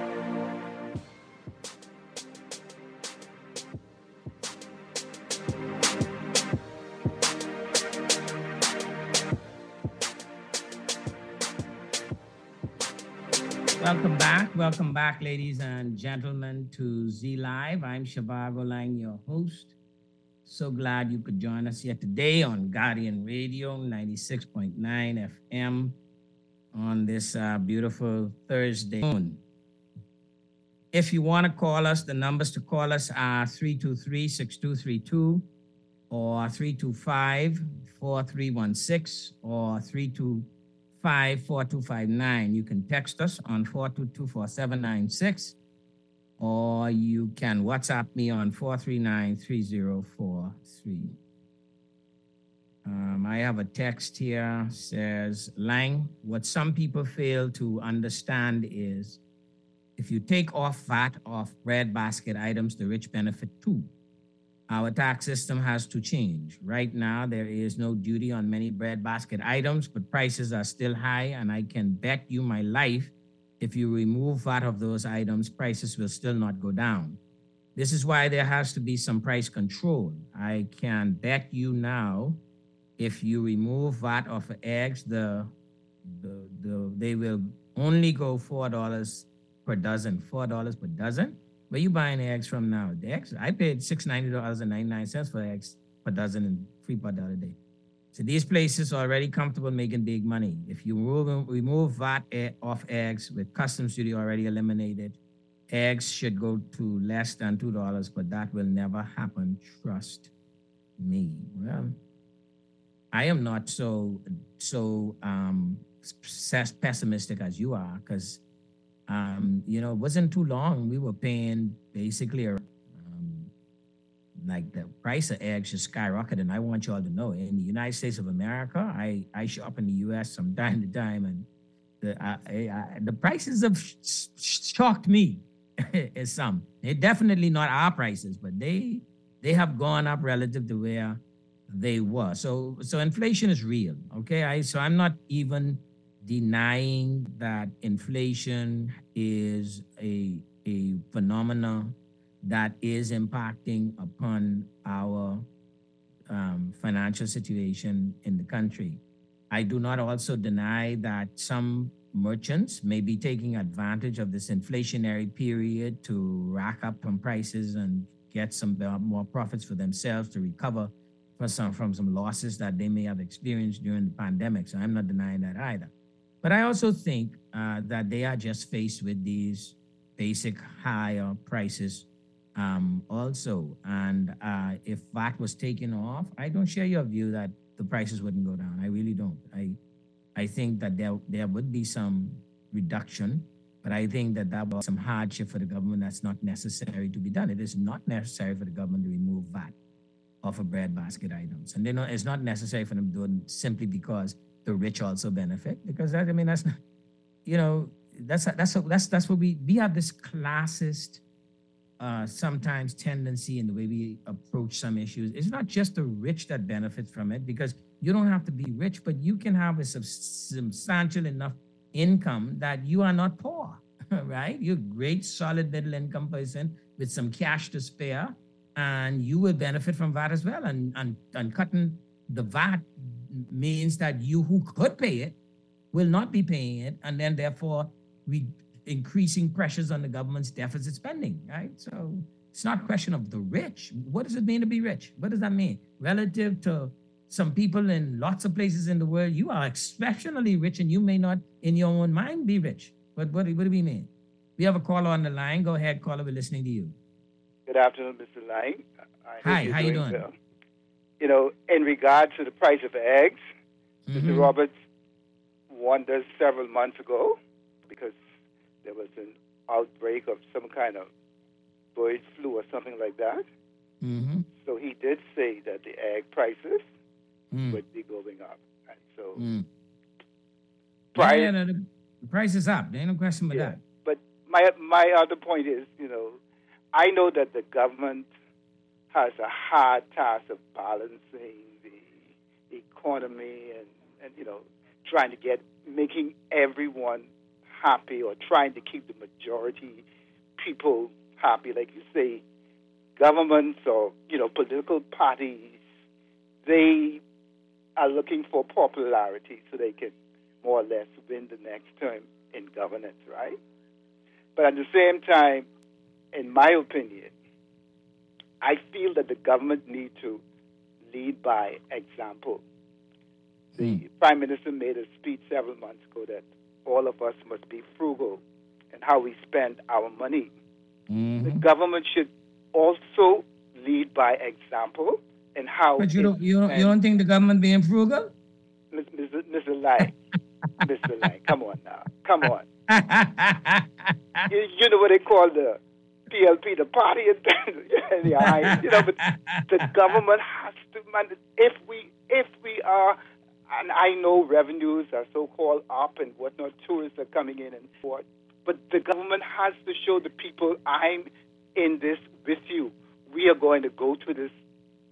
Welcome back. Welcome back, ladies and gentlemen, to Z Live. I'm Shivago Lang, your host. So glad you could join us here today on Guardian Radio, ninety-six point nine F M on this uh, beautiful Thursday noon. If you want to call us, the numbers to call us are three two three, six two three two or three two five, four three one six or three two five, four two five nine. You can text us on four two two, four seven nine six, or you can WhatsApp me on four three nine, three zero four three. Um, I have a text here, says, Lang, what some people fail to understand is if you take off V A T off breadbasket items, the rich benefit too. Our tax system has to change. Right now, there is no duty on many breadbasket items, but prices are still high, and I can bet you my life, if you remove V A T of those items, prices will still not go down. This is why there has to be some price control. I can bet you now, if you remove V A T off of eggs, the, the, the they will only go four dollars per dozen, four dollars per dozen. Where you buying eggs from now? The eggs, I paid six hundred ninety dollars and ninety-nine cents for eggs per dozen in Freeport the other day. So these places are already comfortable making big money. If you remove, remove V A T off eggs with customs duty already eliminated, eggs should go to less than two dollars, but that will never happen. Trust me. Well, I am not so, so um, pessimistic as you are, because Um, you know, it wasn't too long. We were paying basically um, like the price of eggs just skyrocketed. And I want you all to know, in the United States of America, I, I shop in the U S from time to time, and the I, I, the prices have sh- shocked me. It's some. They're definitely not our prices, but they they have gone up relative to where they were. So so inflation is real. Okay, I so I'm not even denying that inflation is a, a phenomena that is impacting upon our um, financial situation in the country. I do not also deny that some merchants may be taking advantage of this inflationary period to rack up some prices and get some more profits for themselves to recover for some from some losses that they may have experienced during the pandemic. So I'm not denying that either. But I also think uh, that they are just faced with these basic higher prices um, also. And uh, if V A T was taken off, I don't share your view that the prices wouldn't go down. I really don't. I I think that there, there would be some reduction, but I think that that was some hardship for the government that's not necessary to be done. It is not necessary for the government to remove V A T off of bread basket items. And they know it's not necessary for them to do it simply because the rich also benefit, because that, I mean, that's not, you know, that's, that's, that's, that's what we, we have this classist, uh, sometimes tendency in the way we approach some issues. It's not just the rich that benefit from it, because you don't have to be rich, but you can have a sub- substantial enough income that you are not poor, right? You're a great, solid middle income person with some cash to spare, and you will benefit from V A T as well. And, and, and cutting the V A T means that you who could pay it will not be paying it, and then therefore we increasing pressures on the government's deficit spending, right? So it's not a question of the rich. What does it mean to be rich? What does that mean? Relative to some people in lots of places in the world, you are exceptionally rich, and you may not, in your own mind, be rich. But what, what do we mean? We have a caller on the line. Go ahead, caller. We're listening to you. Good afternoon, Mister Lang. I hope Hi, you're how you doing? well. You know, in regard to the price of eggs, Mm-hmm. Mister Roberts warned us several months ago because there was an outbreak of some kind of bird flu or something like that. Mm-hmm. So he did say that the egg prices Mm. would be going up. And so Mm. price, Yeah, no, the the price is up. There ain't no question about Yeah. that. But my my other point is, you know, I know that the government has a hard task of balancing the economy and, and you know, trying to get, making everyone happy or trying to keep the majority people happy. Like you say, governments or, you know, political parties, they are looking for popularity so they can more or less win the next term in governance, right? But at the same time, in my opinion, I feel that the government need to lead by example. The Mm. Prime Minister made a speech several months ago that all of us must be frugal in how we spend our money. Mm-hmm. The government should also lead by example in how But you it don't, you don't, you spends- don't think the government being frugal? Mister Mister Lang, Mister Lang, come on now, come on. you, you know what they call the P L P, the party in the eye, you know. But the government has to man. If we, if we are, and I know revenues are so-called up and whatnot, tourists are coming in and forth. But the government has to show the people, I'm in this with you. We are going to go through this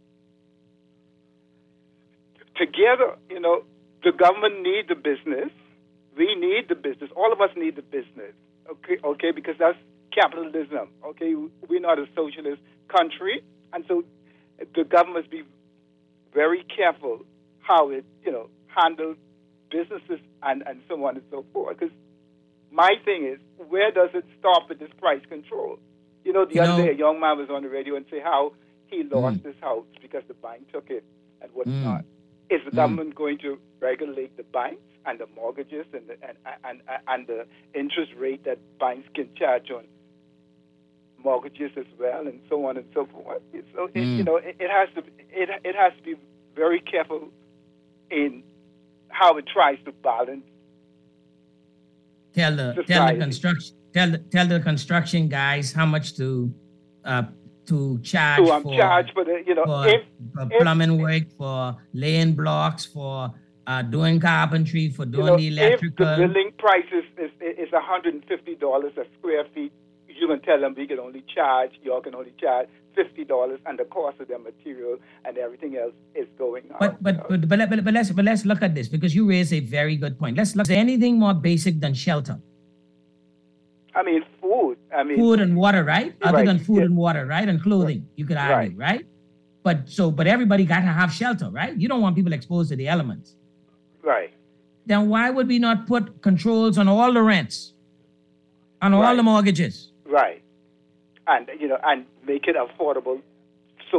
together. You know, the government needs the business. We need the business. All of us need the business. Okay, okay, because that's capitalism. Okay, we're not a socialist country, and so the government must be very careful how it, you know, handles businesses and, and so on and so forth. Because my thing is, where does it stop with this price control? You know, the You other know- day a young man was on the radio and say how he lost Mm. his house because the bank took it and Mm. whatnot. Is the Mm. government going to regulate the banks and the mortgages and the, and, and, and, and the interest rate that banks can charge on mortgages as well, and so on and so forth? So it, Mm. you know, it, it has to it it has to be very careful in how it tries to balance. Tell the tell the Society. construction tell the, tell the construction guys how much to uh to charge So I'm for charged for the, you know, for, if, for if plumbing work, for laying blocks, for uh doing carpentry, for you doing know, the if electrical. the building price is is, is one hundred fifty dollars a square feet, you can tell them we can only charge, y'all can only charge fifty dollars, and the cost of their material and everything else is going up. But but but but, let- but, but let's but let's look at this, because you raise a very good point. Let's look. Is there anything more basic than shelter? I mean, food. I mean, Food and water, right? Other Right, than food yeah. and water, right? And clothing, you could argue, right? But so but everybody got to have shelter, right? You don't want people exposed to the elements. Right. Then why would we not put controls on all the rents, on all Right. the mortgages? Right. And, you know, and make it affordable so that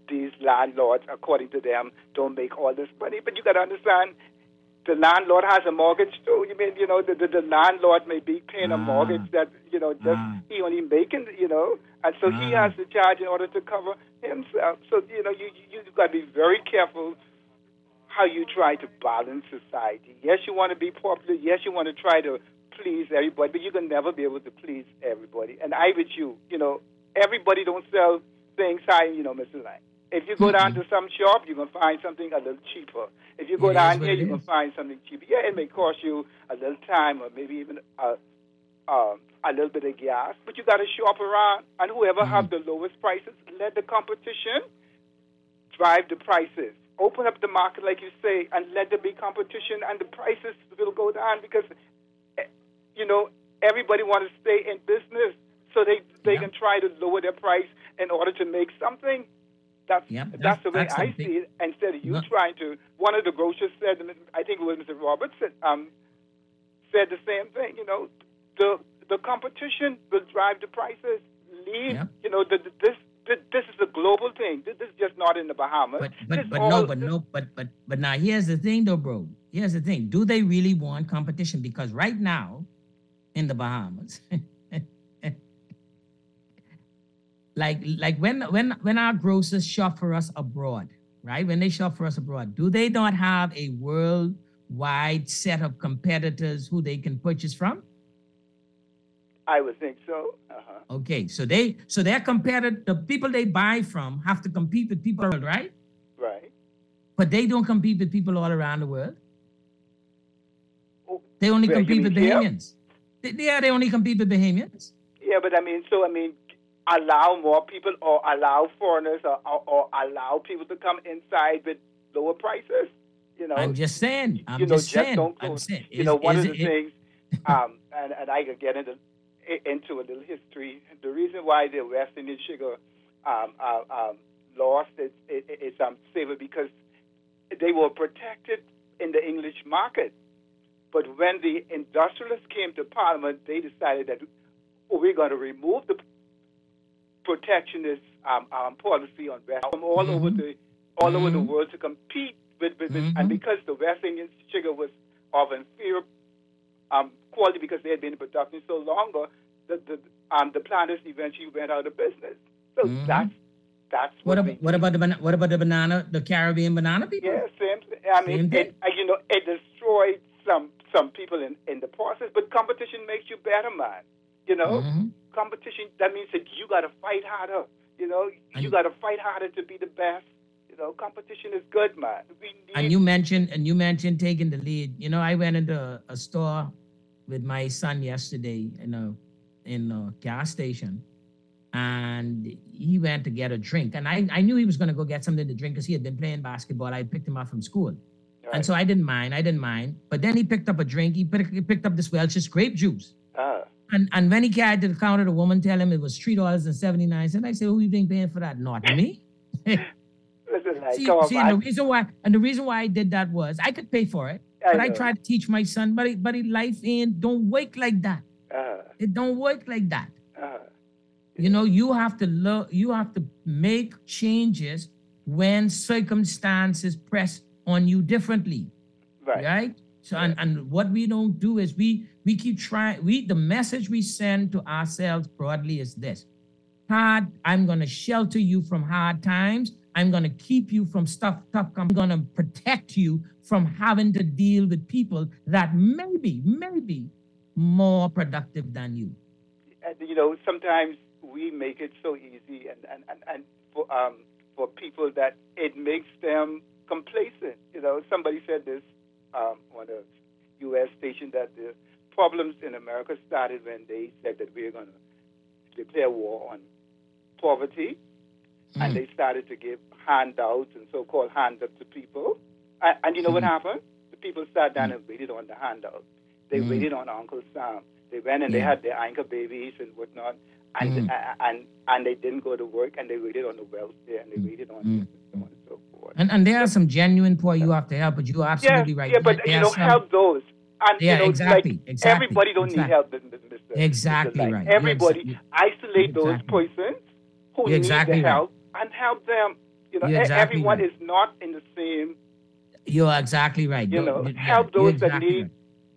these landlords, according to them, don't make all this money. But you got to understand, the landlord has a mortgage too. You mean, you know, the, the, the landlord may be paying a mortgage that, you know, just he only making, you know, and so he has to charge in order to cover himself. So, you know, you you, you got to be very careful how you try to balance society. Yes, you want to be popular. Yes, you want to try to please everybody, but you can never be able to please everybody. And I with you, you know, everybody don't sell things high, you know, Mister Lang. If you go down to some shop, you can find something a little cheaper. If you go It down is what here, it you can is. find something cheaper. Yeah, it may cost you a little time or maybe even a, uh, a little bit of gas, but you got to shop around. And whoever have the lowest prices, let the competition drive the prices. Open up the market, like you say, and let there be competition, and the prices will go down because, eh, you know, everybody wants to stay in business, so they, they Yeah. can try to lower their price in order to make something. That's Yep, that's, that's- the way that's the I big- see it. Instead of you No. trying to, one of the grocers said, I think it was Mister Roberts, said, um, said the same thing. You know, the the competition will drive the prices. Leave, Yep. you know, the, the, this, this this is a global thing. This, this is just not in the Bahamas. But This but but all- no, but no, but but but now here's the thing though, bro. Here's the thing. Do they really want competition? Because right now, in the Bahamas, like like when when when our grocers shop for us abroad, right? When they shop for us abroad, do they not have a worldwide set of competitors who they can purchase from? I would think so. Uh-huh. Okay, so they so their competitor, the people they buy from, have to compete with people, right? Right. But they don't compete with people all around the world. They only Well, you compete with mean here? Bahamians. They, yeah, they only compete with Bahamians. Yeah, but I mean, so I mean, allow more people, or allow foreigners, or, or, or allow people to come inside with lower prices. You know, I'm just saying. I'm you know, just saying. don't I'm go- saying. You Is- know, one is of the it- things, um, and, and I could get into into a little history. The reason why the West Indian sugar um, uh, um, lost its, its, its um, savor because they were protected in the English market. But when the industrialists came to Parliament, they decided that oh, we're going to remove the protectionist um, um, policy on West from all over the all over the world to compete with, with, with and because the West Indian sugar was of inferior um, quality because they had been in production so longer, the the um, the planters eventually went out of business. So that's that's What what, about what about the bana- what about the banana, the Caribbean banana people? yeah, same thing. I mean, Same thing. it, uh, you know, it destroyed some some people in, in the process. But competition makes you better, man. You know, Mhm. competition that means that you got to fight harder. You know, you got to fight harder to be the best. You know, competition is good, man. We need And you mentioned and you mentioned taking the lead. You know, I went into a, a store with my son yesterday in a in a gas station, and he went to get a drink. And I, I knew he was going to go get something to drink because he had been playing basketball. I picked him up from school. And so I didn't mind. I didn't mind. But then he picked up a drink. He picked, he picked up this Welch's grape juice. Ah. And and when he carried to the counter, the woman tell him it was three dollars and seventy-nine cents. I said, who you think paying for that? Not me. listen, like, See, come on, see and the man. reason why and the reason why I did that was I could pay for it, I but I know. tried to teach my son, but it, but it, life ain't don't work like that. Uh, It don't work like that. uh, You know, you have to lo- you have to make changes when circumstances press on you differently. Right. Right? So and, and what we don't do is we we keep trying we the message we send to ourselves broadly is this. Hard, I'm gonna shelter you from hard times. I'm gonna keep you from stuff tough. I'm gonna protect you from having to deal with people that maybe, maybe more productive than you. and, you know, sometimes we make it so easy, and and and, and for um for people that it makes them complacent. You know, somebody said this um, on a U S station that the problems in America started when they said that we're going to declare war on poverty, and they started to give handouts and so-called handouts to people. And, and you know what happened? The people sat down and waited on the handouts. They Mm. waited on Uncle Sam. They went and they Yeah. had their anchor babies and whatnot, and Mm. uh, and and they didn't go to work, and they waited on the welfare, and they waited on Mm. this and so on and so forth. And and there are some genuine poor you have to help, but you are absolutely yeah, right. yeah, but There you are know, some- help those. And Yeah, you know, exactly, like exactly, everybody don't exactly. need help, Mister Mister Exactly Mister Lang. right. You're Everybody exa- isolate those exactly. persons who You're need exactly the right. help and help them. You know, You're e- exactly everyone right. is not in the same. You're exactly right. You Don't- know, yeah, help you're those that exactly need. right.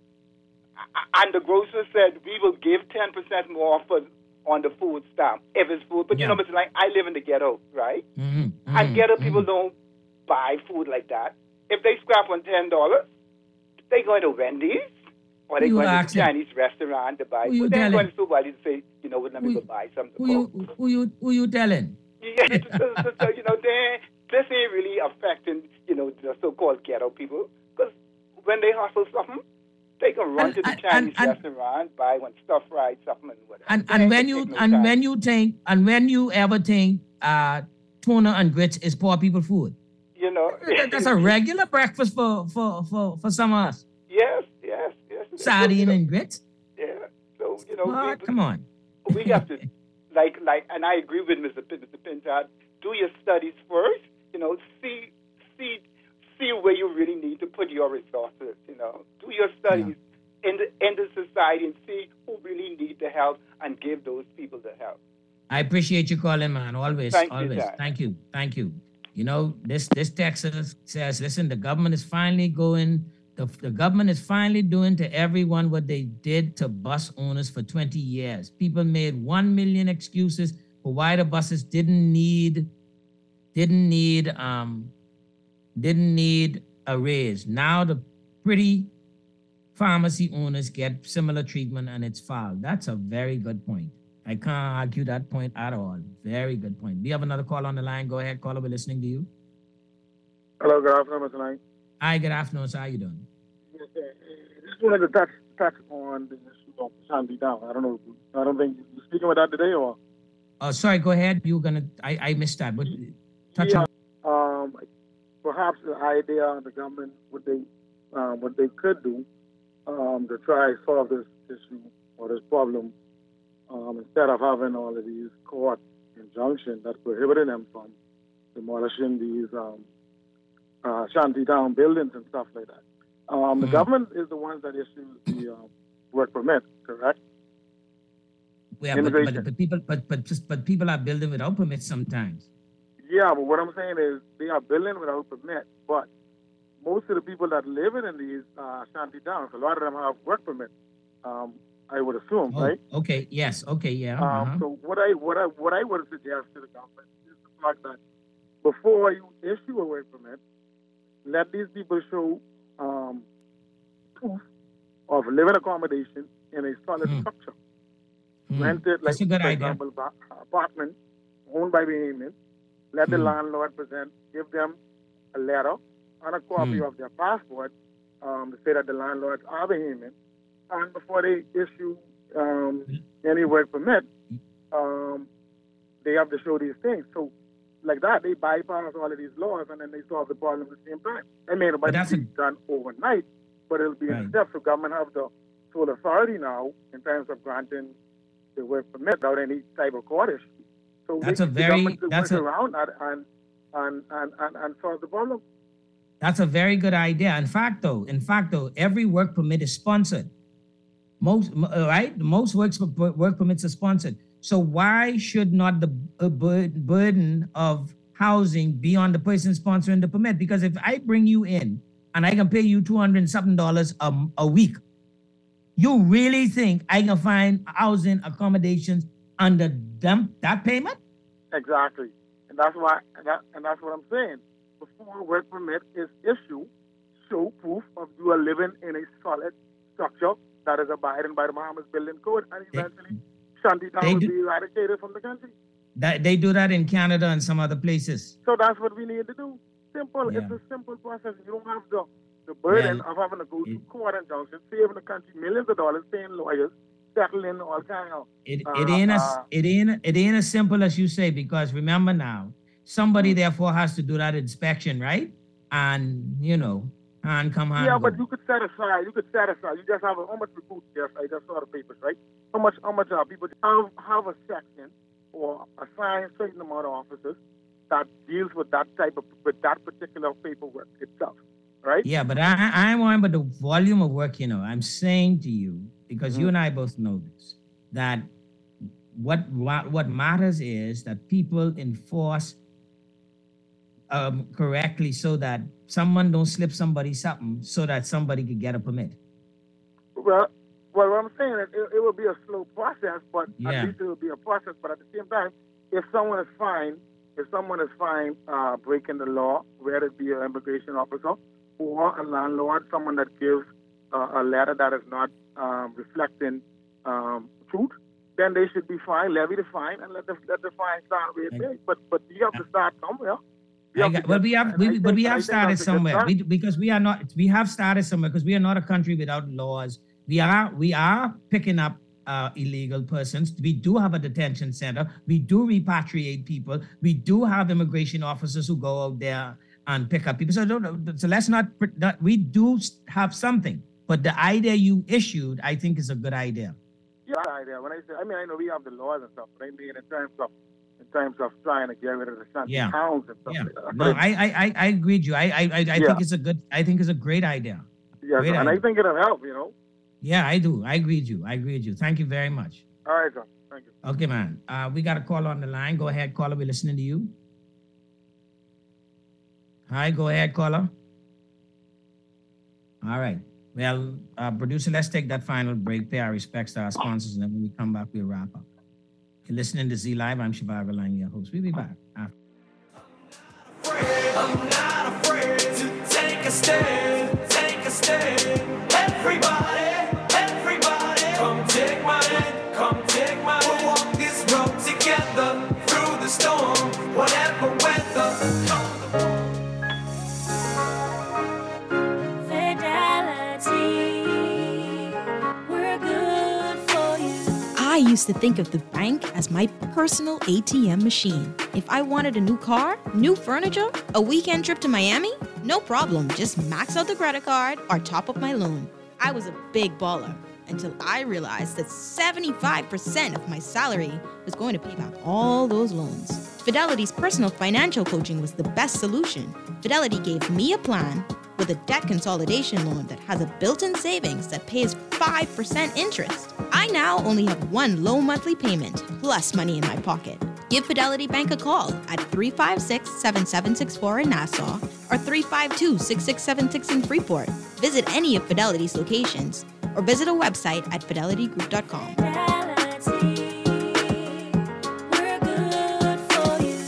And the grocer said we will give ten percent more for on the food stamp if it's food. But you Yeah. know, Mister Lang, I live in the ghetto, right? Mhm, And mhm, ghetto mhm. people don't buy food like that. If they scrap on ten dollars, they going to Wendy's or they Who you going to asking? the Chinese restaurant to buy Who you food. They ain't going telling? to somebody to say, you know what, let me go buy something. Who you who you who you telling? Yeah, so, so, so, you know, they, this ain't really affecting, you know, the so-called ghetto people. Because when they hustle something, they can run to the Chinese restaurant, buy one stuffed fried something and whatever. And They and ain't when gonna you take no and time. when you think and when you ever think uh tuna and grits is poor people food, You know. that- that's a regular breakfast for for for for some of us. Yes, yes, yes. Sardine and grits. Yeah. So, you know, What? we, Come on. we have to, like, like, and I agree with Mister P- Mister Pintard, do your studies first, you know, see, see, see where you really need to put your resources, you know, do your studies in the, in the society and see who really need the help and give those people the help. I appreciate you calling, man. Always, Thank you, always. Dad. Thank you, thank you. You know, this this Texas says, listen, the government is finally going. The, the government is finally doing to everyone what they did to bus owners for twenty years. People made one million excuses for why the buses didn't need, didn't need, um, didn't need a raise. Now the pretty pharmacy owners get similar treatment and it's foul. That's a very good point. I can't argue that point at all. Very good point. We have another call on the line. Go ahead, caller. We're listening to you. Hello, good afternoon, Mister Lang. Hi, good afternoon. sir. How you doing? Just wanted to touch touch on the issue of Shanty Down. I don't know. I don't think you're speaking with that today, or Oh, sorry. Go ahead. You were gonna. I, I missed that. But touch yeah, on. um, perhaps the idea of the government what they um, what they could do um, to try solve this issue or this problem um, instead of having all of these court injunctions that prohibiting them from demolishing these um, uh, shanty town buildings and stuff like that. Um, the Mhm. government is the ones that issues the um, work permit, correct? Yeah, but, Immigration. but, but people, but but just but people are building without permits sometimes. Yeah, but what I'm saying is they are building without permit, but most of the people that live in these uh, shanty towns, a lot of them have work permits. Um, I would assume, Oh, right? okay. Yes. Okay. Yeah. Um, uh-huh. So what I what I what I would suggest to the government is the fact that before you issue a work permit, let these people show um, proof of living accommodation in a solid structure. Hmm. Rented, like That's a good for idea. example, ba- apartment owned by Bahamians. Let the Hmm. landlord present, give them a letter and a copy Hmm. of their passport um, to say that the landlords are Bahamian. And before they issue um, any work permit, um, they have to show these things. So, like that, they bypass all of these laws and then they solve the problem at the same time. I mean, it might that's be done overnight, but it'll be in Right. steps. So, government have the sole authority now in terms of granting the work permit without any type of court issue. So, That's they, a the very- government could that's work a- around that and, and, and, and, and solve the problem. That's a very good idea. In fact, though, in fact, though, every work permit is sponsored. Most m- uh, right, most works work permits are sponsored. So why should not the uh, bur- burden of housing be on the person sponsoring the permit? Because if I bring you in and I can pay you two hundred and something dollars a, a week, you really think I can find housing accommodations under them that payment? Exactly. And that's why, and, that, and that's what I'm saying. Before a work permit is issued, show proof of you are living in a solid structure that is abiding by the Bahamas Building Code, and eventually shanty town they will do- be eradicated from the country. That they do that in Canada and some other places. So that's what we need to do. Simple. Yeah. It's a simple process. You don't have the, the burden Well, of having to go to court injunctions, saving the country millions of dollars, paying lawyers, settling all kind of. It, uh, it ain't as uh, it ain't it ain't as simple as you say, because remember now, somebody therefore has to do that inspection, right? And you know, and come on. Yeah, but you could set aside. You could set aside. You just have a, how much recruits? Yes, I just saw the papers, right? How much? How much are people have have a section or assign a certain amount of officers that deals with that type of with that particular paperwork itself, right? Yeah, but I I I'm worried about the volume of work. You know, I'm saying to you because you Mhm. and I both know this, that what what what matters is that people enforce um, correctly so that someone don't slip somebody something so that somebody could get a permit? Well, well, what I'm saying is it, it will be a slow process, but Yeah. at least it will be a process. But at the same time, if someone is fined, if someone is fined uh, breaking the law, whether it be an immigration officer or a landlord, someone that gives uh, a letter that is not um, reflecting um, truth, then they should be fined, levy the fine, and let the let the fine start where it is. But but you have to start somewhere. You I have got, to well, get- we have, and I we, think- but we I have think started that's a good somewhere start. we, because we are not. We have started somewhere because we are not a country without laws. We are we are picking up uh, illegal persons. We do have a detention center. We do repatriate people. We do have immigration officers who go out there and pick up people. So don't, so let's not. not we do have something, but the idea you issued, I think, is a good idea. Yeah, idea. When I say, I mean, I know we have the laws and stuff, but I mean in terms of in terms of trying to get rid of the shanty Yeah. towns and stuff. Yeah. like that. No, I I I, I agree with you. I I I, I Yeah. think it's a good. I think it's a great idea. Yeah, Great and idea. I think it'll help. You know. Yeah, I do. I agree with you. I agree with you. Thank you very much. All right, sir. Thank you. Okay, man. Uh, we got a call on the line. Go ahead, caller. We're listening to you. Hi, go ahead, caller. All right. Well, uh, producer, let's take that final break. Pay our respects to our sponsors, and then when we come back, we'll wrap up. You're listening to Z Live. I'm Shivago Lang, your host. We'll be back after. I'm not afraid to take a stand, take a stand. Everybody, everybody, come take my hand, come take my hand. We'll walk this road together through the storm, whatever weather. Fidelity, we're good for you. I used to think of the bank as my personal A T M machine. If I wanted a new car, new furniture, a weekend trip to Miami, no problem. Just max out the credit card or top up my loan. I was a big baller until I realized that seventy-five percent of my salary was going to pay back all those loans. Fidelity's personal financial coaching was the best solution. Fidelity gave me a plan with a debt consolidation loan that has a built-in savings that pays five percent interest. I now only have one low monthly payment plus money in my pocket. Give Fidelity Bank a call at three five six, seven seven six four in Nassau or three five two, six six seven six in Freeport. Visit any of Fidelity's locations or visit a website at fidelity group dot com. We're good for you.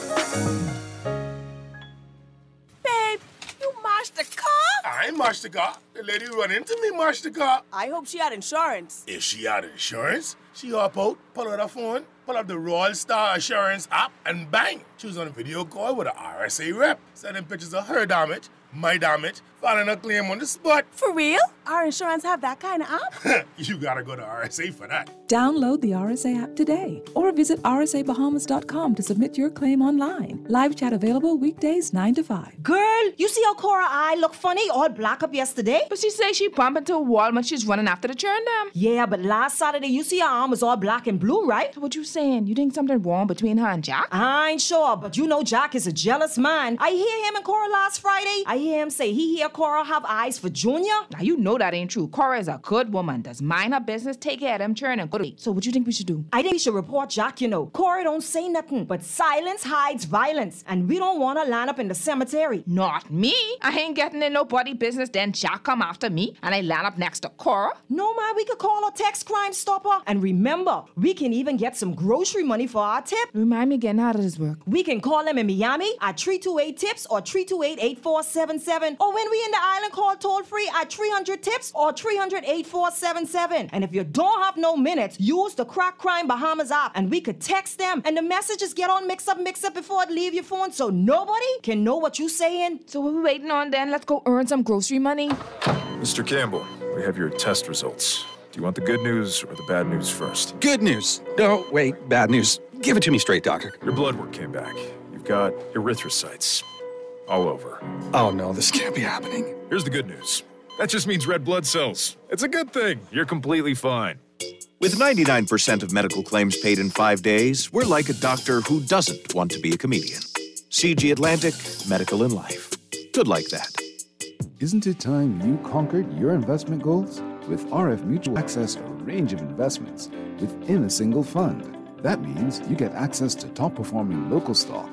Babe, you mashed the car? I ain't mashed the car. The lady who run into me mashed the car. I hope she had insurance. If she had insurance, she hop out, pull out her phone, pull up the Royal Star Assurance app, and bang, she was on a video call with an R S A rep, sending pictures of her damage, my damage, filing a claim on the spot. For real? Our insurance have that kind of app? You gotta go to R S A for that. Download the R S A app today or visit r s a bahamas dot com to submit your claim online. Live chat available weekdays nine to five. Girl, you see how Cora eye look funny, all black up yesterday? But she say she bumped into a wall when she's running after the churn them. Yeah, but last Saturday you see her arm was all black and blue, right? What you saying? You think something wrong between her and Jack? I ain't sure, but you know Jack is a jealous man. I hear him and Cora last Friday. I hear him say he hear Cora have eyes for Junior. Now you know that ain't true. Cora is a good woman. Does mind her business, take care of them churn and go to. So what you think we should do? I think we should report Jack, you know. Cora don't say nothing, but silence hides violence, and we don't want to line up in the cemetery. Not me. I ain't getting in nobody business. Then Jack come after me, and I land up next to Cora. No, man, we could call a text Crime Stopper. And remember, we can even get some grocery money for our tip. Remind me again, how does this work? We can call them in Miami at three two eight tips or three two eight, eight four seven seven. Or when we in the island, call toll free at three hundred tips or three hundred, eight four seven seven. And if you don't have no minutes, use the Crack Crime Bahamas app and we could text them. And the messages get all mixed up, mixed up before it leave your phone so nobody can know what you saying. So what we waiting on then? Let's go earn some grocery money. Mister Campbell, we have your test results. Do you want the good news or the bad news first? Good news. No, wait, bad news. Give it to me straight, doctor. Your blood work came back. You've got erythrocytes all over. Oh no, this can't be happening. Here's the good news. That just means red blood cells. It's a good thing. You're completely fine. With ninety-nine percent of medical claims paid in five days, we're like a doctor who doesn't want to be a comedian. C G Atlantic, Medical in Life. Good like that. Isn't it time you conquered your investment goals? With R F Mutual, access a range of investments within a single fund. That means you get access to top-performing local stocks,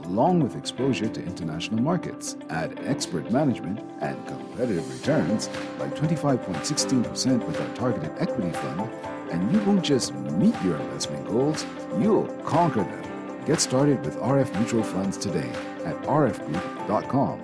along with exposure to international markets. Add expert management and competitive returns like twenty-five point one six percent with our targeted equity fund, and you won't just meet your investment goals, you'll conquer them. Get started with R F Mutual Funds today at r f group dot com.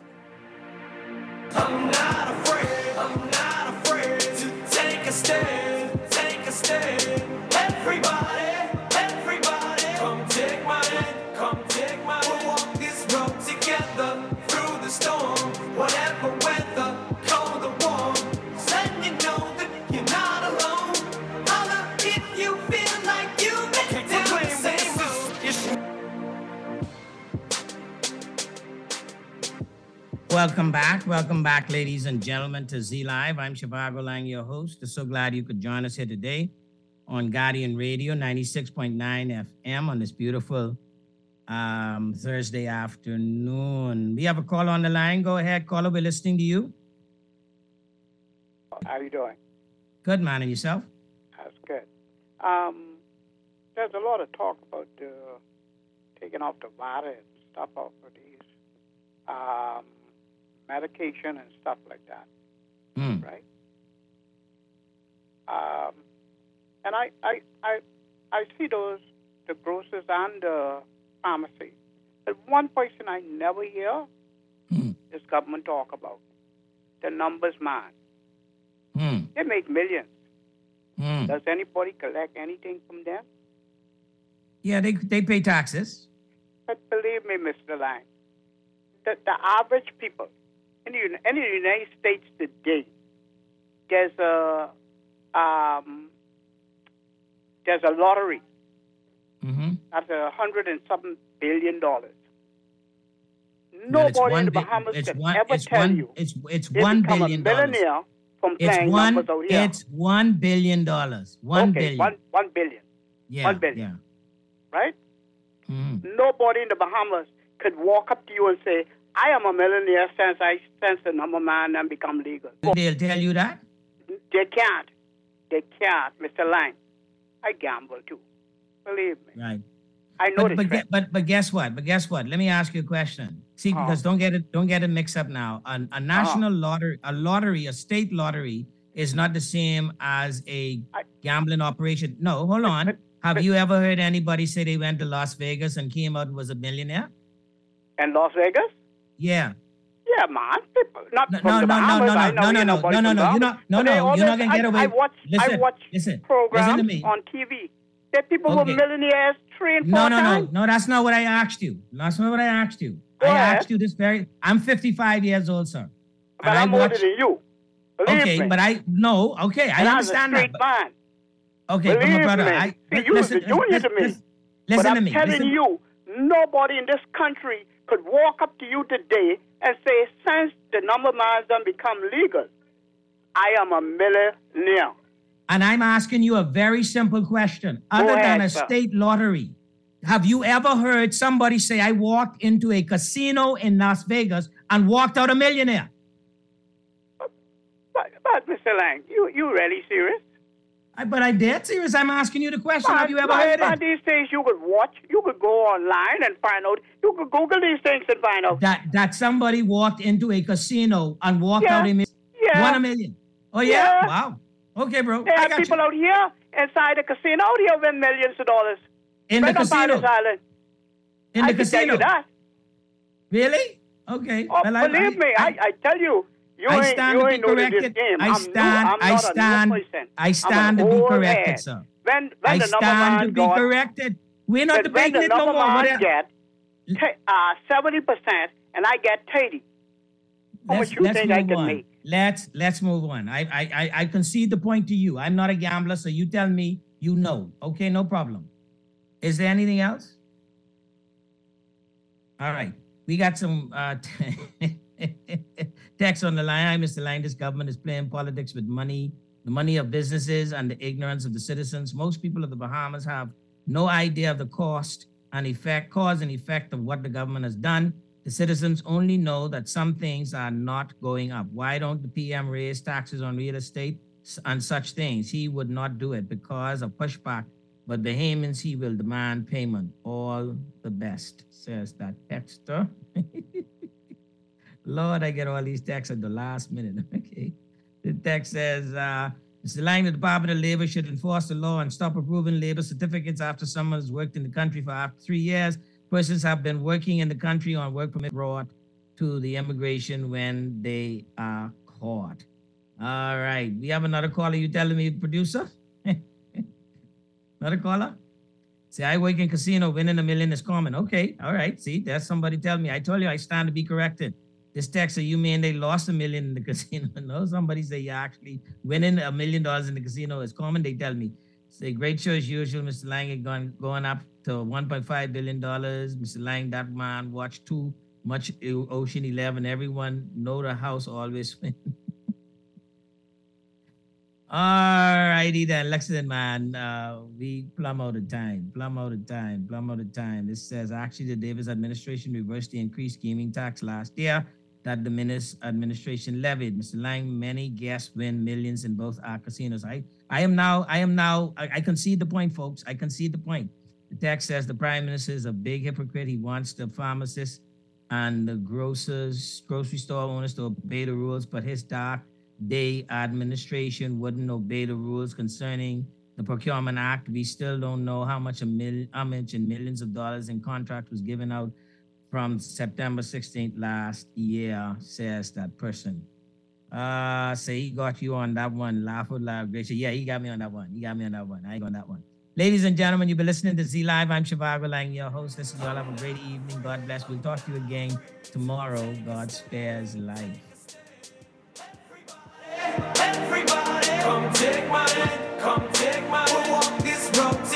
I'm not afraid, I'm not afraid to take a stand, take a stand. Everybody, everybody, come take my hand, come take my hand. We'll walk this road together through the storm, whatever weather, cold or warm. Letting you know that you're not alone. Holler if you feel like you've been down the same road. Welcome back. Welcome back, ladies and gentlemen, to Z Live. I'm Shivago Lang, your host. I'm so glad you could join us here today on Guardian Radio, ninety-six point nine F M on this beautiful um, Thursday afternoon. We have a caller on the line. Go ahead, caller. We're listening to you. How you doing? Good, man. And yourself? That's good. Um, there's a lot of talk about uh, taking off the V A D A and stuff off of these um, medication and stuff like that, Mm. right? Um, and I, I, I, I see those, the grocers and the pharmacy. But one person I never hear Mm. is government talk about. The numbers man. Mm. They make millions. Mm. Does anybody collect anything from them? Yeah, they they pay taxes. But believe me, Mister Lang, the, the average people in the, Uni- in the United States today, there's a um, there's a lottery Mm-hmm. that's a hundred and something billion dollars. Well, it's Nobody one in the bi- Bahamas it's can one- ever it's tell one- you it's it's they one become billion a dollars. millionaire from It's playing one. numbers out here. It's one billion dollars. One okay, billion. one one billion, yeah. one billion. Yeah. right? Mhm. Nobody in the Bahamas could walk up to you and say, I am a millionaire since I since the number man and become legal. They'll tell you that. They can't. They can't, Mister Lang. I gamble too. Believe me. Right. I know But this. but, trend. gue- but but guess what? But guess what? Let me ask you a question. See, Uh-huh. because don't get it don't get it mixed up now. A, a national lottery, a lottery, a state lottery is not the same as a gambling operation. No, hold on. Have you ever heard anybody say they went to Las Vegas and came out and was a millionaire? And Las Vegas? Yeah. Yeah, man. People, not No, from no, the no, no, Bahamas. no, I no, know no, ain't no, no, nobody no, no, from no. You're Bahamas. not. No, But they no. You're always- not gonna get I, away. I watch, Listen, I watch listen, programs listen to me. on T V. There people who Okay. are millionaires train No, four no, no, times. no. That's not what I asked you. That's not what I asked you. Go I ahead. asked you this very. I'm fifty-five years old, sir. But And I I'm older watch- than you. Believe Okay, me. but I no. Okay, I and understand I'm a that. straight but- man. Okay, but my Believe brother, me. I See, you listen, the junior listen, to me. listen, but listen I'm to me. telling listen. you, nobody in this country could walk up to you today and say, since the number man's done become legal, I am a millionaire. And I'm asking you a very simple question. Go Other than ahead, a sir. state lottery, have you ever heard somebody say, I walked into a casino in Las Vegas and walked out a millionaire? But, but Mister Lang, you, you really serious? I, but I dead serious. I'm asking you the question. Have you ever man, heard man, it? These things you could watch, you could go online and find out. You could Google these things and find out. That that somebody walked into a casino and walked Yeah, out a million. yeah. Won a million. Oh, yeah? Yeah. Wow. Okay, bro. There I are got people you. out here inside the casino out here win millions of dollars. In the right on casino? Paradise Island. In I the can tell casino? you that. Really? Okay. Oh, Well, I- believe me, I, I tell you, you I ain't, stand you to be ain't new to this corrected. game. I I'm stand- new. I'm I not stand- a new person. I stand I'm to an be old corrected, head. sir. When, when I the number stand man to be got, corrected. We're not when, when debating the it no number more. man What- get t- uh, seventy percent and I get thirty, how Let's, much you let's think move I can on. make? Let's let's move on. I, I I I concede the point to you. I'm not a gambler, so you tell me you know. Okay, no problem. Is there anything else? All right. We got some uh, text on the line. Hi, Mister Lang. This government is playing politics with money, the money of businesses and the ignorance of the citizens. Most people of the Bahamas have no idea of the cost and effect, cause and effect of what the government has done. The citizens only know that some things are not going up. Why don't the P M raise taxes on real estate s- and such things? He would not do it because of pushback but Bahamians he will demand payment. All the best, says that texter. Lord, I get all these texts at the last minute. Okay. The text says, uh, Mister Lang, the Department of Labor should enforce the law and stop approving labor certificates after someone has worked in the country for after three years. Persons have been working in the country on work permit brought to the immigration when they are caught. All right. We have another caller. You telling me, producer? Another caller? Say, I work in casino, winning a million is common. Okay. All right. See, there's somebody tell me. I told you I stand to be corrected. This texter, you mean they lost a million in the casino? No, somebody say, yeah, actually winning a million dollars in the casino is common. They tell me. Say, great show as usual. Mister Lang is going, going up to one point five billion dollars. Mister Lang, that man watched too much Ocean eleven. Everyone know the house always win. All righty then, Lexington, man. Uh, we plumb out of time, plumb out of time, plumb out of time. This says, actually, the Davis administration reversed the increased gaming tax last year that the Minnis administration levied. Mister Lang, many guests win millions in both our casinos. I, I am now, I am now, I, I concede the point, folks. I concede the point. The text says the prime minister is a big hypocrite. He wants the pharmacists and the grocers, grocery store owners to obey the rules, but his dark day administration wouldn't obey the rules concerning the Procurement Act. We still don't know how much a mil, how much in millions of dollars in contract was given out from September sixteenth last year, says that person. Uh, say he got you on that one. Laugh out loud, Gracia. Yeah, he got me on that one. He got me on that one. I ain't on that one. Ladies and gentlemen, you've been listening to Z Live. I'm Shivago Lang, your host. Listen, y'all have a great evening. God bless. We'll talk to you again tomorrow. God spares life. Everybody, come take my hand, come take my hand. We'll walk this road